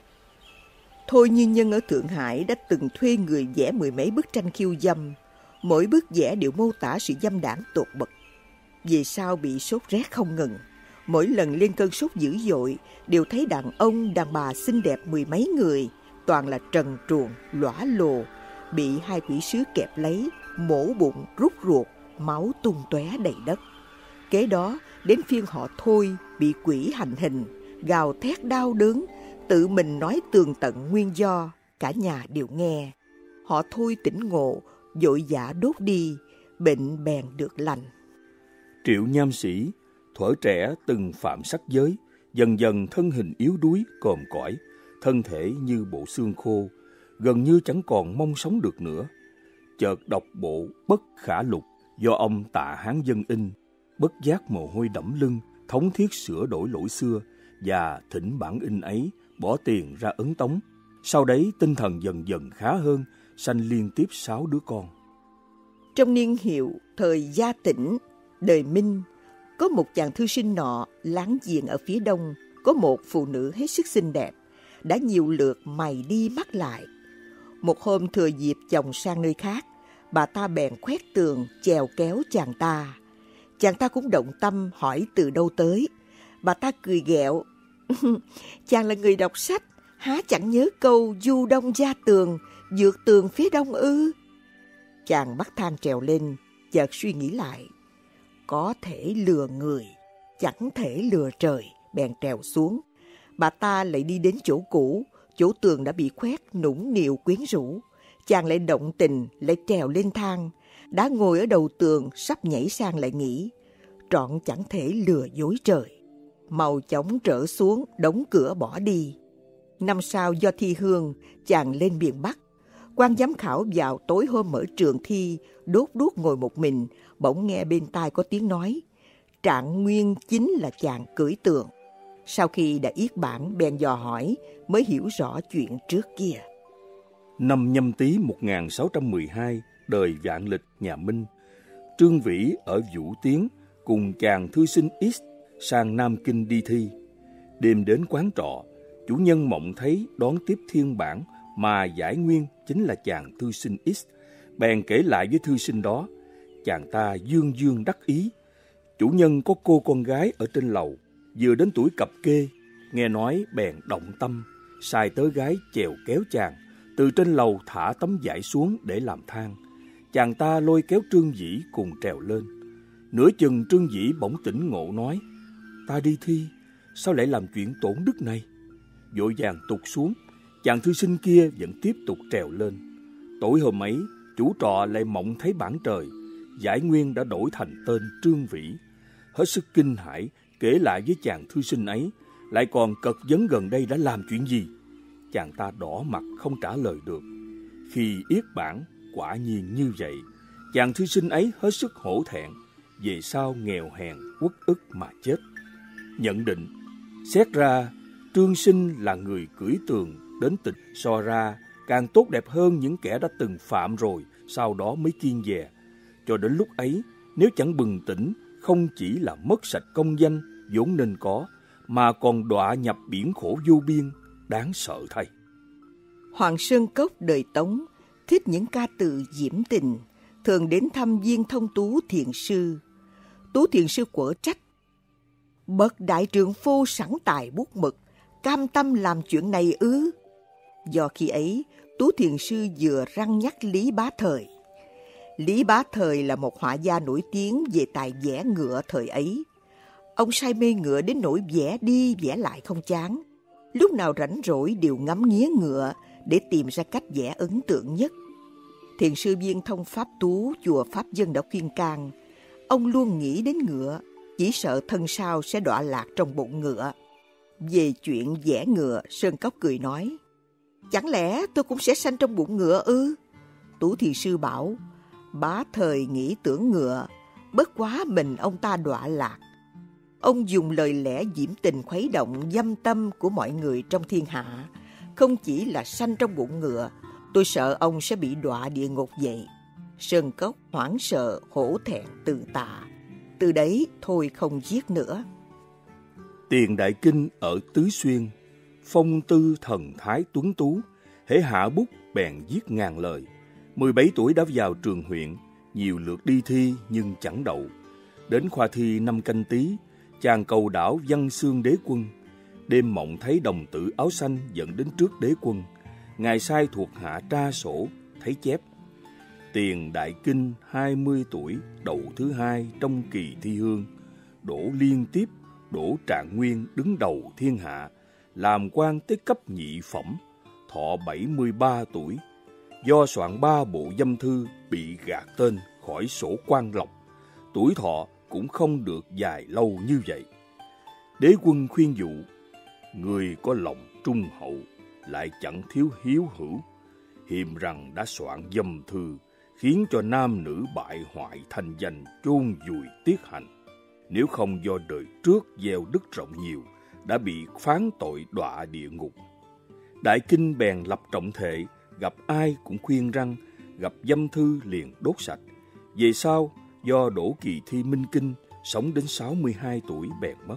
Thôi Như Nhân ở Thượng Hải đã từng thuê người vẽ mười mấy bức tranh khiêu dâm. Mỗi bức vẽ đều mô tả sự dâm đãng tột bậc. Về sau bị sốt rét không ngừng. Mỗi lần lên cơn sốt dữ dội, đều thấy đàn ông, đàn bà xinh đẹp mười mấy người, toàn là trần truồng, lõa lồ, bị hai quỷ sứ kẹp lấy, mổ bụng, rút ruột, máu tung tóe đầy đất. Kế đó, đến phiên họ Thôi bị quỷ hành hình, gào thét đau đớn, tự mình nói tường tận nguyên do, cả nhà đều nghe. Họ Thôi tỉnh ngộ, vội vã đốt đi, bệnh bèn được lành. Triệu Nham Sĩ thuở trẻ từng phạm sắc giới, dần dần thân hình yếu đuối, còm cõi, thân thể như bộ xương khô, gần như chẳng còn mong sống được nữa. Chợt đọc bộ Bất Khả Lục do ông Tạ Hán Dân in, bất giác mồ hôi đẫm lưng, thống thiết sửa đổi lỗi xưa và thỉnh bản in ấy, bỏ tiền ra ấn tống. Sau đấy tinh thần dần dần khá hơn, sanh liên tiếp sáu đứa con. Trong niên hiệu thời Gia Tĩnh, đời Minh, có một chàng thư sinh nọ láng giềng ở phía đông, có một phụ nữ hết sức xinh đẹp, đã nhiều lượt mày đi mắt lại. Một hôm thừa dịp chồng sang nơi khác, bà ta bèn khoét tường chèo kéo chàng ta. Chàng ta cũng động tâm hỏi từ đâu tới. Bà ta cười ghẹo: chàng là người đọc sách, há chẳng nhớ câu du đông gia tường, vượt tường phía đông ư? Chàng bắt thang trèo lên, chợt suy nghĩ lại. Có thể lừa người, chẳng thể lừa trời, bèn trèo xuống. Bà ta lại đi đến chỗ cũ, chỗ tường đã bị khoét nũng nịu quyến rũ. Chàng lại động tình, lại trèo lên thang, đã ngồi ở đầu tường sắp nhảy sang lại nghĩ, trọn chẳng thể lừa dối trời. Mau chóng trở xuống, đóng cửa bỏ đi. Năm sau do thi hương, chàng lên miền Bắc. Quan giám khảo vào tối hôm mở trường thi, đốt đuốc ngồi một mình, bỗng nghe bên tai có tiếng nói: Trạng Nguyên chính là chàng cưỡi tượng. Sau khi đã yết bảng, bèn dò hỏi, mới hiểu rõ chuyện trước kia. Năm Nhâm Tý một nghìn sáu trăm mười hai, đời Vạn Lịch nhà Minh, Trương Vĩ ở Vũ Tiến cùng chàng thư sinh X sang Nam Kinh đi thi. Đêm đến quán trọ, chủ nhân mộng thấy đón tiếp thiên bản mà giải nguyên chính là chàng thư sinh X, bèn kể lại với thư sinh đó. Chàng ta dương dương đắc ý. Chủ nhân có cô con gái ở trên lầu, vừa đến tuổi cập kê, nghe nói bèn động tâm, sai tớ gái chèo kéo chàng từ trên lầu thả tấm vải xuống để làm thang. Chàng ta lôi kéo Trương Vĩ cùng trèo lên. Nửa chừng Trương Vĩ bỗng tỉnh ngộ nói: Ta đi thi, sao lại làm chuyện tổn đức này? Vội vàng tụt xuống. Chàng thư sinh kia vẫn tiếp tục trèo lên. Tối hôm ấy, chủ trọ lại mộng thấy bản trời, giải nguyên đã đổi thành tên Trương Vĩ. Hết sức kinh hãi, kể lại với chàng thư sinh ấy, lại còn cật vấn gần đây đã làm chuyện gì. Chàng ta đỏ mặt không trả lời được. Khi yết bảng, quả nhiên như vậy. Chàng thư sinh ấy hết sức hổ thẹn, về sau nghèo hèn uất ức mà chết. Nhận định, xét ra Trương Sinh là người cưỡi tường đến tịch so ra càng tốt đẹp hơn những kẻ đã từng phạm rồi, sau đó mới kiêng dè. Cho đến lúc ấy, nếu chẳng bừng tỉnh, không chỉ là mất sạch công danh vốn nên có, mà còn đọa nhập biển khổ vô biên, đáng sợ thay. Hoàng Sơn Cốc đời Tống thích những ca từ diễm tình, thường đến thăm viên thông Tú Thiền Sư. Tú Thiền Sư quở trách: Bậc đại trượng phu sẵn tài bút mực, cam tâm làm chuyện này ư? Do khi ấy, Tú Thiền Sư vừa răn nhắc Lý Bá Thời. Lý Bá Thời là một họa gia nổi tiếng về tài vẽ ngựa thời ấy. Ông say mê ngựa đến nỗi vẽ đi vẽ lại không chán. Lúc nào rảnh rỗi đều ngắm nghía ngựa để tìm ra cách vẽ ấn tượng nhất. Thiền sư Viên Thông Pháp Tú chùa Pháp Dân đã khuyên can, ông luôn nghĩ đến ngựa, chỉ sợ thân sau sẽ đọa lạc trong bụng ngựa. Về chuyện vẽ ngựa, Sơn Cốc cười nói: Chẳng lẽ tôi cũng sẽ sanh trong bụng ngựa ư? Tú Thiền sư bảo: Bá Thời nghĩ tưởng ngựa, bất quá mình ông ta đọa lạc. Ông dùng lời lẽ diễm tình khuấy động dâm tâm của mọi người trong thiên hạ, không chỉ là sanh trong bụng ngựa, tôi sợ ông sẽ bị đọa địa ngục vậy. Sơn Cốc hoảng sợ, hổ thẹn từ tạ. Từ đấy thôi không viết nữa. Tiền Đại Kinh ở Tứ Xuyên, phong tư thần thái tuấn tú, hễ hạ bút bèn viết ngàn lời. mười bảy tuổi đã vào trường huyện, nhiều lượt đi thi nhưng chẳng đậu. Đến khoa thi năm Canh Tý, chàng cầu đảo văn xương đế quân. Đêm mộng thấy đồng tử áo xanh dẫn đến trước đế quân. Ngài sai thuộc hạ tra sổ, thấy chép: Tiền Đại Kinh hai mươi tuổi, đậu thứ hai trong kỳ thi hương, đỗ liên tiếp, đỗ Trạng Nguyên đứng đầu thiên hạ, làm quan tới cấp nhị phẩm, thọ bảy mươi ba tuổi. Do soạn ba bộ dâm thư bị gạt tên khỏi sổ quan lộc, tuổi thọ cũng không được dài lâu như vậy. Đế quân khuyên dụ: Người có lòng trung hậu, lại chẳng thiếu hiếu hữu, hiềm rằng đã soạn dâm thư, khiến cho nam nữ bại hoại thành danh, chôn vùi tiết hạnh. Nếu không do đời trước gieo đức rộng nhiều, đã bị phán tội đọa địa ngục. Đại Kinh bèn lập trọng thệ, gặp ai cũng khuyên răng, gặp dâm thư liền đốt sạch. Về sau, do đỗ kỳ thi minh kinh, sống đến sáu mươi hai tuổi bèn mất.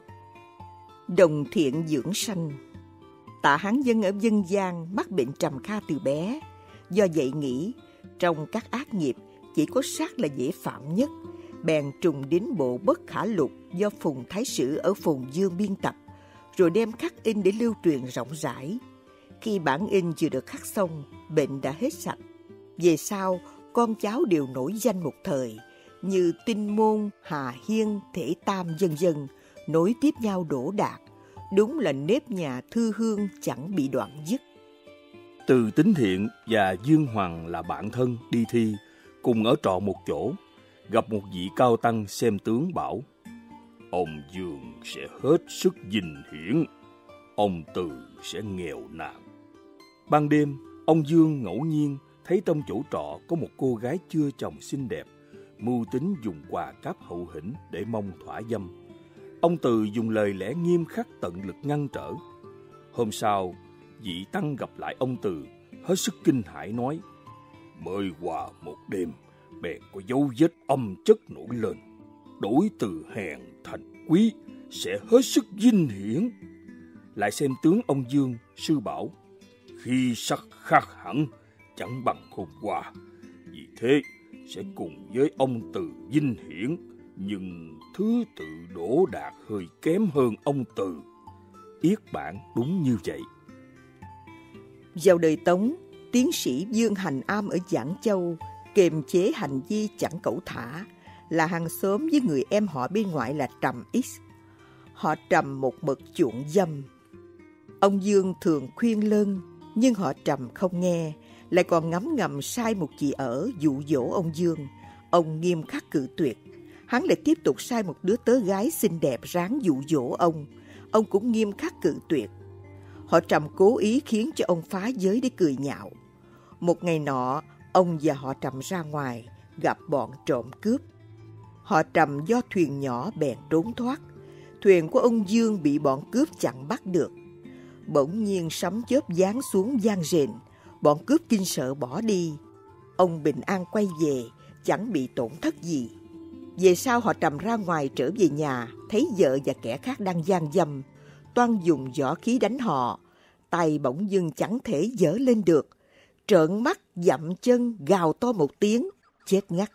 Đồng thiện dưỡng sanh. Tạ Hán Dân ở dân gian mắc bệnh trầm kha từ bé. Do vậy nghĩ, trong các ác nghiệp, chỉ có sát là dễ phạm nhất. Bèn trùng đến bộ Bất Khả Lục do Phùng Thái Sử ở Phùng Dương biên tập, rồi đem khắc in để lưu truyền rộng rãi. Khi bản in chưa được khắc xong, bệnh đã hết sạch. Về sau, con cháu đều nổi danh một thời, như Tinh Môn, Hà Hiên, Thể Tam vân vân, nối tiếp nhau đổ đạt. Đúng là nếp nhà thư hương chẳng bị đoạn dứt. Từ Tín Thiện và Dương Hoàng là bạn thân đi thi, cùng ở trọ một chỗ. Gặp một vị cao tăng xem tướng bảo: Ông Dương sẽ hết sức vinh hiển. ông Từ sẽ nghèo nàn. Ban đêm, ông Dương ngẫu nhiên thấy trong chỗ trọ có một cô gái chưa chồng xinh đẹp, mưu tính dùng quà cáp hậu hĩnh để mong thỏa dâm. Ông Từ dùng lời lẽ nghiêm khắc tận lực ngăn trở. Hôm sau, vị tăng gặp lại ông Từ, hết sức kinh hãi nói: mới qua một đêm, bèn có dấu vết âm chất nổi lên, đổi từ hèn thành quý, sẽ hết sức vinh hiển. Lại xem tướng ông Dương, sư bảo: khi sắc khác hẳn, chẳng bằng hôm qua, vì thế sẽ cùng với ông Từ vinh hiển, nhưng thứ tự đỗ đạt hơi kém hơn ông Từ. Yết Bản đúng như vậy. Vào đời Tống, tiến sĩ Dương Hành Am ở Giảng Châu kiềm chế hành vi chẳng cẩu thả, là hàng xóm với người em họ bên ngoại là Trầm X. Họ Trầm một mực chuộng dâm. Ông Dương thường khuyên lơn, nhưng họ Trầm không nghe, lại còn ngấm ngầm sai một chị ở dụ dỗ ông Dương. Ông nghiêm khắc cự tuyệt. Hắn lại tiếp tục sai một đứa tớ gái xinh đẹp ráng dụ dỗ ông. Ông cũng nghiêm khắc cự tuyệt. Họ Trầm cố ý khiến cho ông phá giới để cười nhạo. Một ngày nọ, ông và họ Trầm ra ngoài, gặp bọn trộm cướp. Họ Trầm do thuyền nhỏ bèn trốn thoát. Thuyền của ông Dương bị bọn cướp chặn bắt được. Bỗng nhiên sấm chớp giáng xuống vang rền, bọn cướp kinh sợ bỏ đi. Ông bình an quay về, chẳng bị tổn thất gì. Về sau họ Trầm ra ngoài trở về nhà, thấy vợ và kẻ khác đang gian dâm, toan dùng võ khí đánh họ. Tay bỗng dưng chẳng thể giở lên được, trợn mắt dậm chân gào to một tiếng, chết ngắt.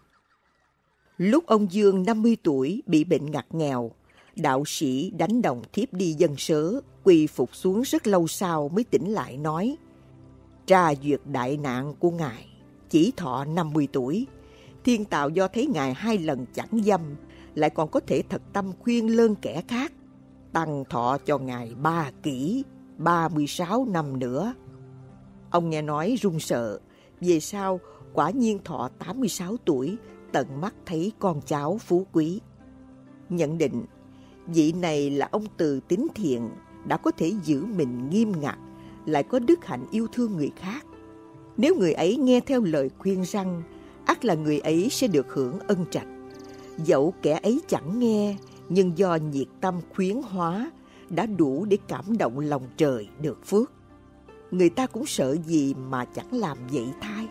Lúc ông Dương năm mươi tuổi bị bệnh ngặt nghèo, đạo sĩ đánh đồng thiếp đi dân sớ, quỳ phục xuống rất lâu sau mới tỉnh lại nói: tra duyệt đại nạn của ngài, chỉ thọ năm mươi tuổi. Thiên tạo do thấy ngài hai lần chẳng dâm, lại còn có thể thật tâm khuyên lơn kẻ khác, tăng thọ cho ngài ba kỷ, ba mươi sáu năm nữa. Ông nghe nói run sợ. Về sau quả nhiên thọ tám mươi sáu tuổi, tận mắt thấy con cháu phú quý. Nhận định vị này là ông Từ tín thiện, đã có thể giữ mình nghiêm ngặt, lại có đức hạnh yêu thương người khác. Nếu người ấy nghe theo lời khuyên răn, ắt là người ấy sẽ được hưởng ân trạch. Dẫu kẻ ấy chẳng nghe, nhưng do nhiệt tâm khuyến hóa, đã đủ để cảm động lòng trời được phước. Người ta cũng sợ gì mà chẳng làm vậy thay.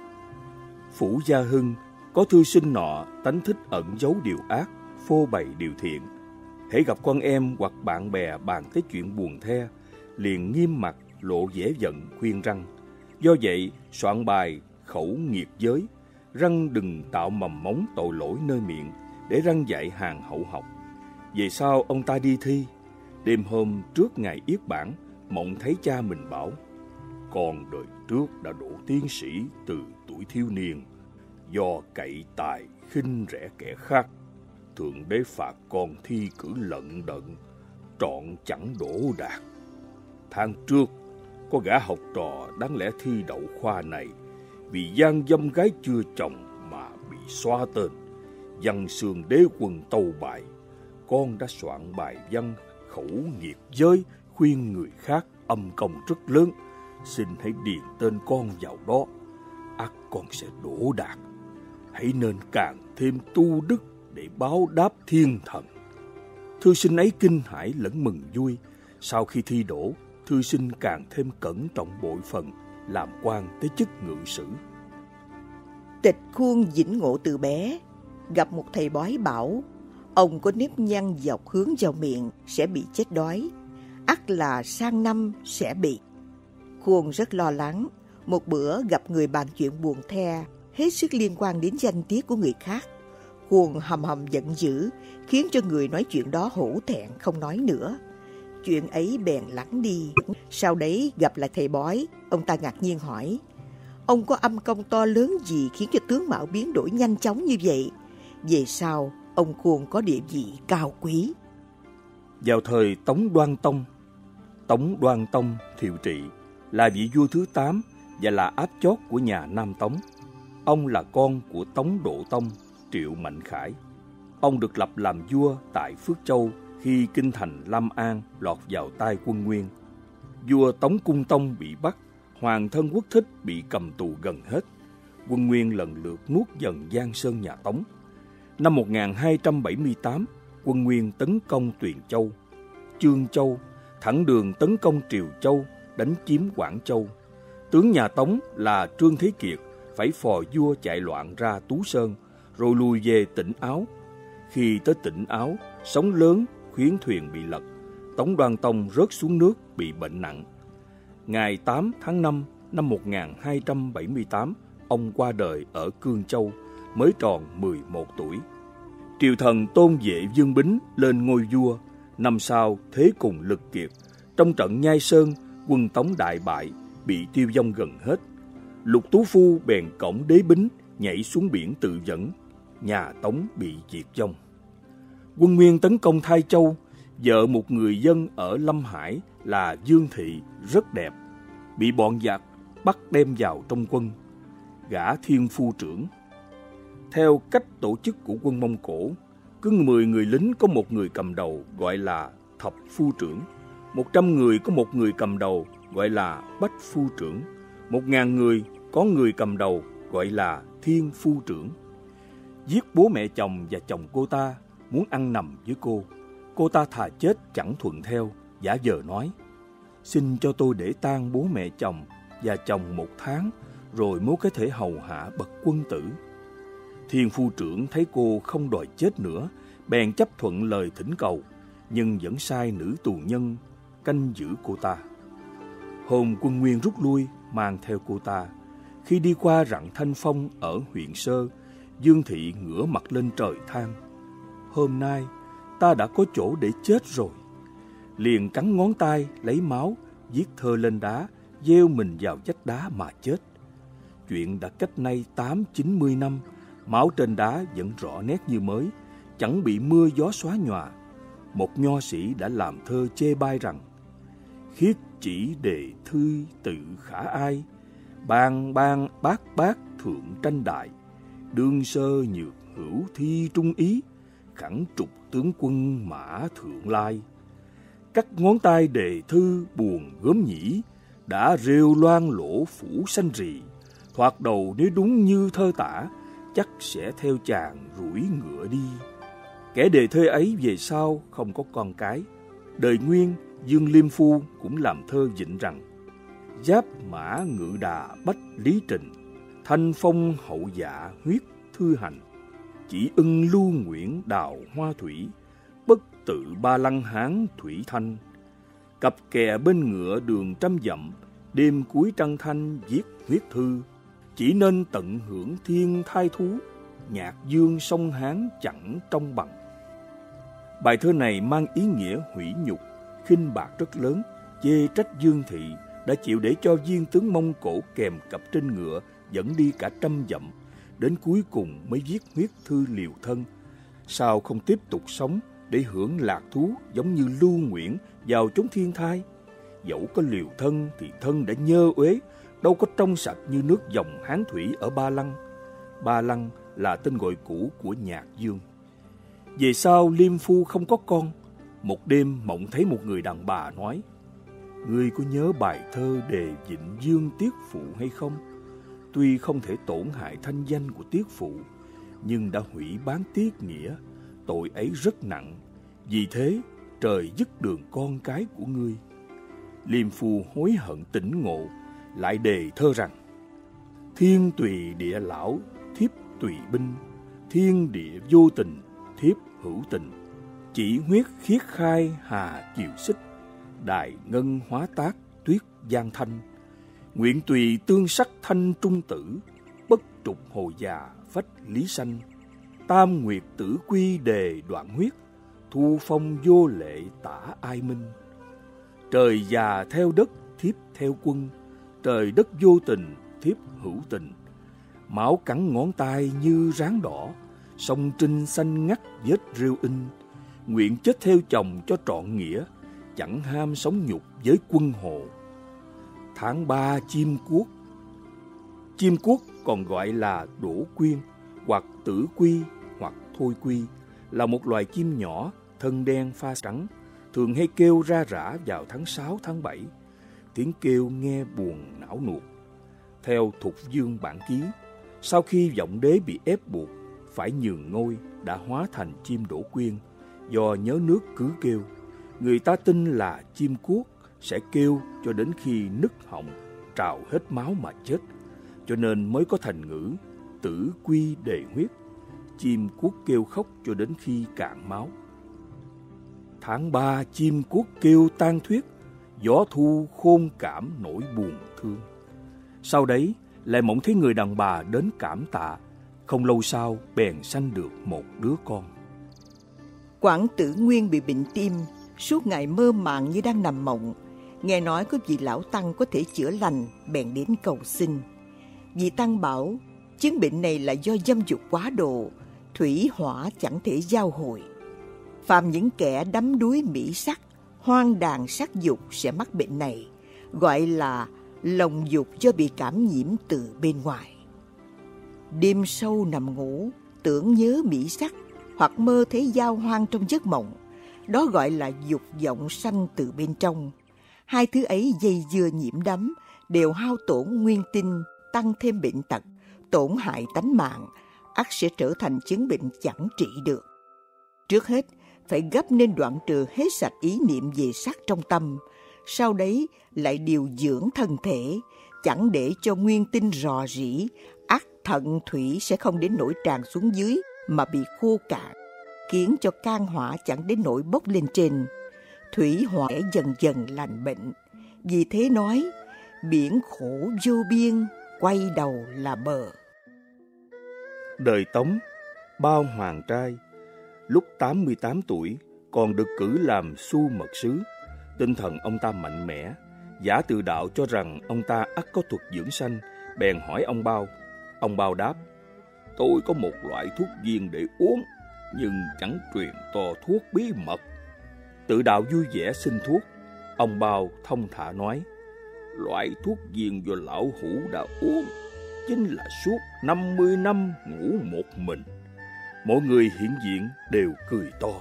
Phủ Gia Hưng có thư sinh nọ tánh thích ẩn giấu điều ác, phô bày điều thiện. Hễ gặp con em hoặc bạn bè bàn tới chuyện buồn the, liền nghiêm mặt lộ vẻ giận khuyên răn. Do vậy soạn bài khẩu nghiệt giới, răn đừng tạo mầm móng tội lỗi nơi miệng, để răn dạy hàng hậu học. Về sau ông ta đi thi, đêm hôm trước ngày yết bản, mộng thấy cha mình bảo: con đời trước đã đỗ tiến sĩ từ tuổi thiếu niên, do cậy tài khinh rẻ kẻ khác, thượng đế phạt con thi cử lận đận, trọn chẳng đỗ đạt. Tháng trước có gã học trò đáng lẽ thi đậu khoa này, vì gian dâm gái chưa chồng mà bị xóa tên. Văn xương đế quân tâu bại, con đã soạn bài văn khẩu nghiệt giới, khuyên người khác âm công rất lớn, xin hãy điền tên con vào đó, ắt con sẽ đỗ đạt. Hãy nên càng thêm tu đức để báo đáp thiên thần. Thư sinh ấy kinh hãi lẫn mừng vui. Sau khi thi đỗ, thư sinh càng thêm cẩn trọng bội phần, làm quan tới chức ngự sử. Tịch Khuôn Vĩnh Ngộ từ bé, gặp một thầy bói bảo ông có nếp nhăn dọc hướng vào miệng sẽ bị chết đói, ắt là sang năm sẽ bị. Khuôn rất lo lắng. Một bữa gặp người bàn chuyện buồn the, hết sức liên quan đến danh tiết của người khác. Khuôn hầm hầm giận dữ, khiến cho người nói chuyện đó hổ thẹn không nói nữa. Chuyện ấy bèn lắng đi. Sau đấy gặp lại thầy bói, ông ta ngạc nhiên hỏi: ông có âm công to lớn gì khiến cho tướng mạo biến đổi nhanh chóng như vậy? Về sau, ông Khuôn có địa vị cao quý. Vào thời Tống Đoan Tông, Tống Đoan Tông Thiệu Trị là vị vua thứ tám và là áp chót của nhà Nam Tống. Ông là con của Tống Độ Tông Triệu Mạnh Khải. Ông được lập làm vua tại Phước Châu khi kinh thành Lam An lọt vào tay quân Nguyên. Vua Tống Cung Tông bị bắt, hoàng thân Quốc Thích bị cầm tù gần hết. Quân Nguyên lần lượt nuốt dần Giang Sơn nhà Tống. Năm một nghìn hai trăm bảy mươi tám, quân Nguyên tấn công Tuyền Châu, Chương Châu, thẳng đường tấn công Triều Châu, đánh chiếm Quảng Châu. Tướng nhà Tống là Trương Thế Kiệt phải phò vua chạy loạn ra Tú Sơn, rồi lùi về Tỉnh Áo. Khi tới Tỉnh Áo, sóng lớn khiến thuyền bị lật. Tống Đoan Tông rớt xuống nước bị bệnh nặng. Ngày tám tháng năm năm một nghìn hai trăm bảy mươi tám, ông qua đời ở Cương Châu, mới tròn mười một tuổi. Triều thần tôn Vệ Dương Bính lên ngôi vua. Năm sau thế cùng lực kiệt, trong trận Nhai Sơn, quân Tống đại bại, bị tiêu vong gần hết. Lục Tú Phu bèn cõng đế bính nhảy xuống biển tự vẫn, nhà Tống bị diệt vong. Quân Nguyên tấn công Thái Châu. Vợ một người dân ở Lâm Hải là Dương Thị rất đẹp, bị bọn giặc bắt đem vào trong quân, gả thiên phu trưởng. Theo cách tổ chức của quân Mông Cổ, cứ mười người lính có một người cầm đầu gọi là thập phu trưởng, một trăm người có một người cầm đầu gọi là bách phu trưởng, một ngàn người có người cầm đầu gọi là thiên phu trưởng. Giết bố mẹ chồng và chồng cô ta, muốn ăn nằm với cô. Cô ta thà chết chẳng thuận theo, giả vờ nói: xin cho tôi để tang bố mẹ chồng và chồng một tháng, rồi mới có thể hầu hạ bậc quân tử. Thiên phu trưởng thấy cô không đòi chết nữa, bèn chấp thuận lời thỉnh cầu, nhưng vẫn sai nữ tù nhân canh giữ cô ta. Hôm quân Nguyên rút lui, mang theo cô ta. Khi đi qua rặng Thanh Phong ở huyện Sơ, Dương Thị ngửa mặt lên trời than: hôm nay ta đã có chỗ để chết rồi. Liền cắn ngón tay lấy máu, viết thơ lên đá, gieo mình vào vách đá mà chết. Chuyện đã cách nay tám chín mươi năm, máu trên đá vẫn rõ nét như mới, chẳng bị mưa gió xóa nhòa. Một nho sĩ đã làm thơ chê bai rằng: khiết chỉ đề thư tự khả ai, bang bang bác bác thượng tranh đại, đương sơ nhược hữu thi trung ý, khẳng trục tướng quân mã thượng lai. Cắt ngón tay đề thư buồn gớm nhĩ, đã rêu loang lỗ phủ xanh rì. Thoạt đầu nếu đúng như thơ tả, chắc sẽ theo chàng rủi ngựa đi. Kẻ đề thơ ấy về sau không có con cái. Đời Nguyên, Dương Liêm Phu cũng làm thơ vịnh rằng: giáp mã ngự đà bách lý trình, thanh phong hậu dạ huyết thư hành. Chỉ ưng lưu nguyện đào hoa thủy, bất tự ba lăng hán thủy thanh. Cặp kè bên ngựa đường trăm dặm, đêm cuối trăng thanh viết huyết thư. Chỉ nên tận hưởng thiên thai thú, nhạc dương sông Hán chẳng trong bằng. Bài thơ này mang ý nghĩa hủy nhục, khinh bạc rất lớn, chê trách Dương Thị đã chịu để cho viên tướng Mông Cổ kèm cặp trên ngựa dẫn đi cả trăm dặm, đến cuối cùng mới viết huyết thư liều thân. Sao không tiếp tục sống để hưởng lạc thú giống như Lưu Nguyện vào chốn thiên thai? Dẫu có liều thân thì thân đã nhơ uế, đâu có trong sạch như nước dòng Hán thủy ở Ba Lăng. Ba Lăng là tên gọi cũ của Nhạc Dương. Về sau Liêm Phu không có con. Một đêm mộng thấy một người đàn bà nói: ngươi có nhớ bài thơ đề Vịnh Dương Tiết Phụ hay không? Tuy không thể tổn hại thanh danh của Tiết Phụ, nhưng đã hủy bán tiết nghĩa, tội ấy rất nặng. Vì thế trời dứt đường con cái của ngươi. Liêm Phu hối hận tỉnh ngộ, lại đề thơ rằng: thiên tùy địa lão thiếp tùy binh, thiên địa vô tình thiếp hữu tình. Chỉ huyết khiết khai hà kiều xích, đại ngân hóa tác tuyết giang thanh. Nguyện tùy tương sắc thanh trung tử, bất trục hồ già phách lý sanh. Tam nguyệt tử quy đề đoạn huyết, thu phong vô lệ tả ai minh. Trời già theo đất thiếp theo quân, trời đất vô tình thiếp hữu tình. Máu cắn ngón tay như ráng đỏ, sông Trinh xanh ngắt vết rêu in. Nguyện chết theo chồng cho trọn nghĩa, chẳng ham sống nhục với quân hồ. Tháng ba chim cuốc. Chim cuốc còn gọi là đổ quyên hoặc tử quy hoặc thôi quy, là một loài chim nhỏ thân đen pha trắng, thường hay kêu ra rả vào tháng sáu, tháng bảy. Tiếng kêu nghe buồn não nuột. Theo Thục Dương bản ký, sau khi vọng đế bị ép buộc phải nhường ngôi đã hóa thành chim đỗ quyên, do nhớ nước cứ kêu, người ta tin là chim cuốc sẽ kêu cho đến khi nứt họng, trào hết máu mà chết, cho nên mới có thành ngữ tử quy đề huyết, chim cuốc kêu khóc cho đến khi cạn máu. Tháng ba chim cuốc kêu tan thuyết, gió thu khôn cảm nỗi buồn thương. Sau đấy lại mộng thấy người đàn bà đến cảm tạ, không lâu sau bèn sanh được một đứa con. Quảng Tử Nguyên bị bệnh tim, suốt ngày mơ màng như đang nằm mộng. Nghe nói có vị lão tăng có thể chữa lành, bèn đến cầu xin. Vị tăng bảo chứng bệnh này là do dâm dục quá độ, thủy hỏa chẳng thể giao hội. Phàm những kẻ đắm đuối mỹ sắc, hoang đàn sắc dục sẽ mắc bệnh này, gọi là lòng dục do bị cảm nhiễm từ bên ngoài. Đêm sâu nằm ngủ, tưởng nhớ mỹ sắc, hoặc mơ thấy giao hoang trong giấc mộng, đó gọi là dục vọng sanh từ bên trong. Hai thứ ấy dây dưa nhiễm đắm, đều hao tổn nguyên tinh, tăng thêm bệnh tật, tổn hại tánh mạng, ắt sẽ trở thành chứng bệnh chẳng trị được. Trước hết, phải gấp nên đoạn trừ hết sạch ý niệm về sắc trong tâm, sau đấy lại điều dưỡng thân thể, chẳng để cho nguyên tinh rò rỉ, ắt thận thủy sẽ không đến nỗi tràn xuống dưới mà bị khô cạn, khiến cho can hỏa chẳng đến nỗi bốc lên trên. Thủy hỏa dần dần lành bệnh. Vì thế nói, biển khổ vô biên, quay đầu là bờ. Đời Tống, Bao Hoàng trai, lúc tám mươi tám tuổi, còn được cử làm Xu Mật Sứ. Tinh thần ông ta mạnh mẽ, giả từ đạo cho rằng ông ta ắt có thuật dưỡng sanh, bèn hỏi ông Bao. Ông Bao đáp, tôi có một loại thuốc viên để uống, nhưng chẳng truyền to thuốc bí mật. Tự đạo vui vẻ xin thuốc. Ông Bao thông thả nói, loại thuốc viên do lão hủ đã uống chính là suốt năm mươi năm ngủ một mình. Mọi người hiện diện đều cười to.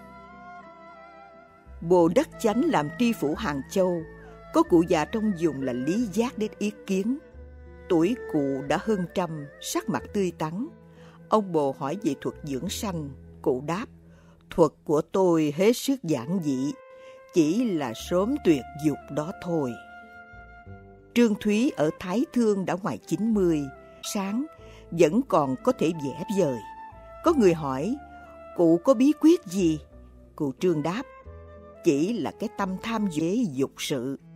Bồ Đắc Chánh làm tri phủ Hàng Châu, có cụ già trong vùng là Lý Giác đến ý kiến. Tuổi cụ đã hơn trăm, sắc mặt tươi tắn. Ông Bồ hỏi về thuật dưỡng sanh, cụ đáp, thuật của tôi hết sức giản dị, chỉ là sớm tuyệt dục đó thôi. Trương Thúy ở Thái Thương đã ngoài chín mươi, sáng, vẫn còn có thể vẽ vời. Có người hỏi, cụ có bí quyết gì? Cụ Trương đáp, chỉ là cái tâm tham dễ dục sự.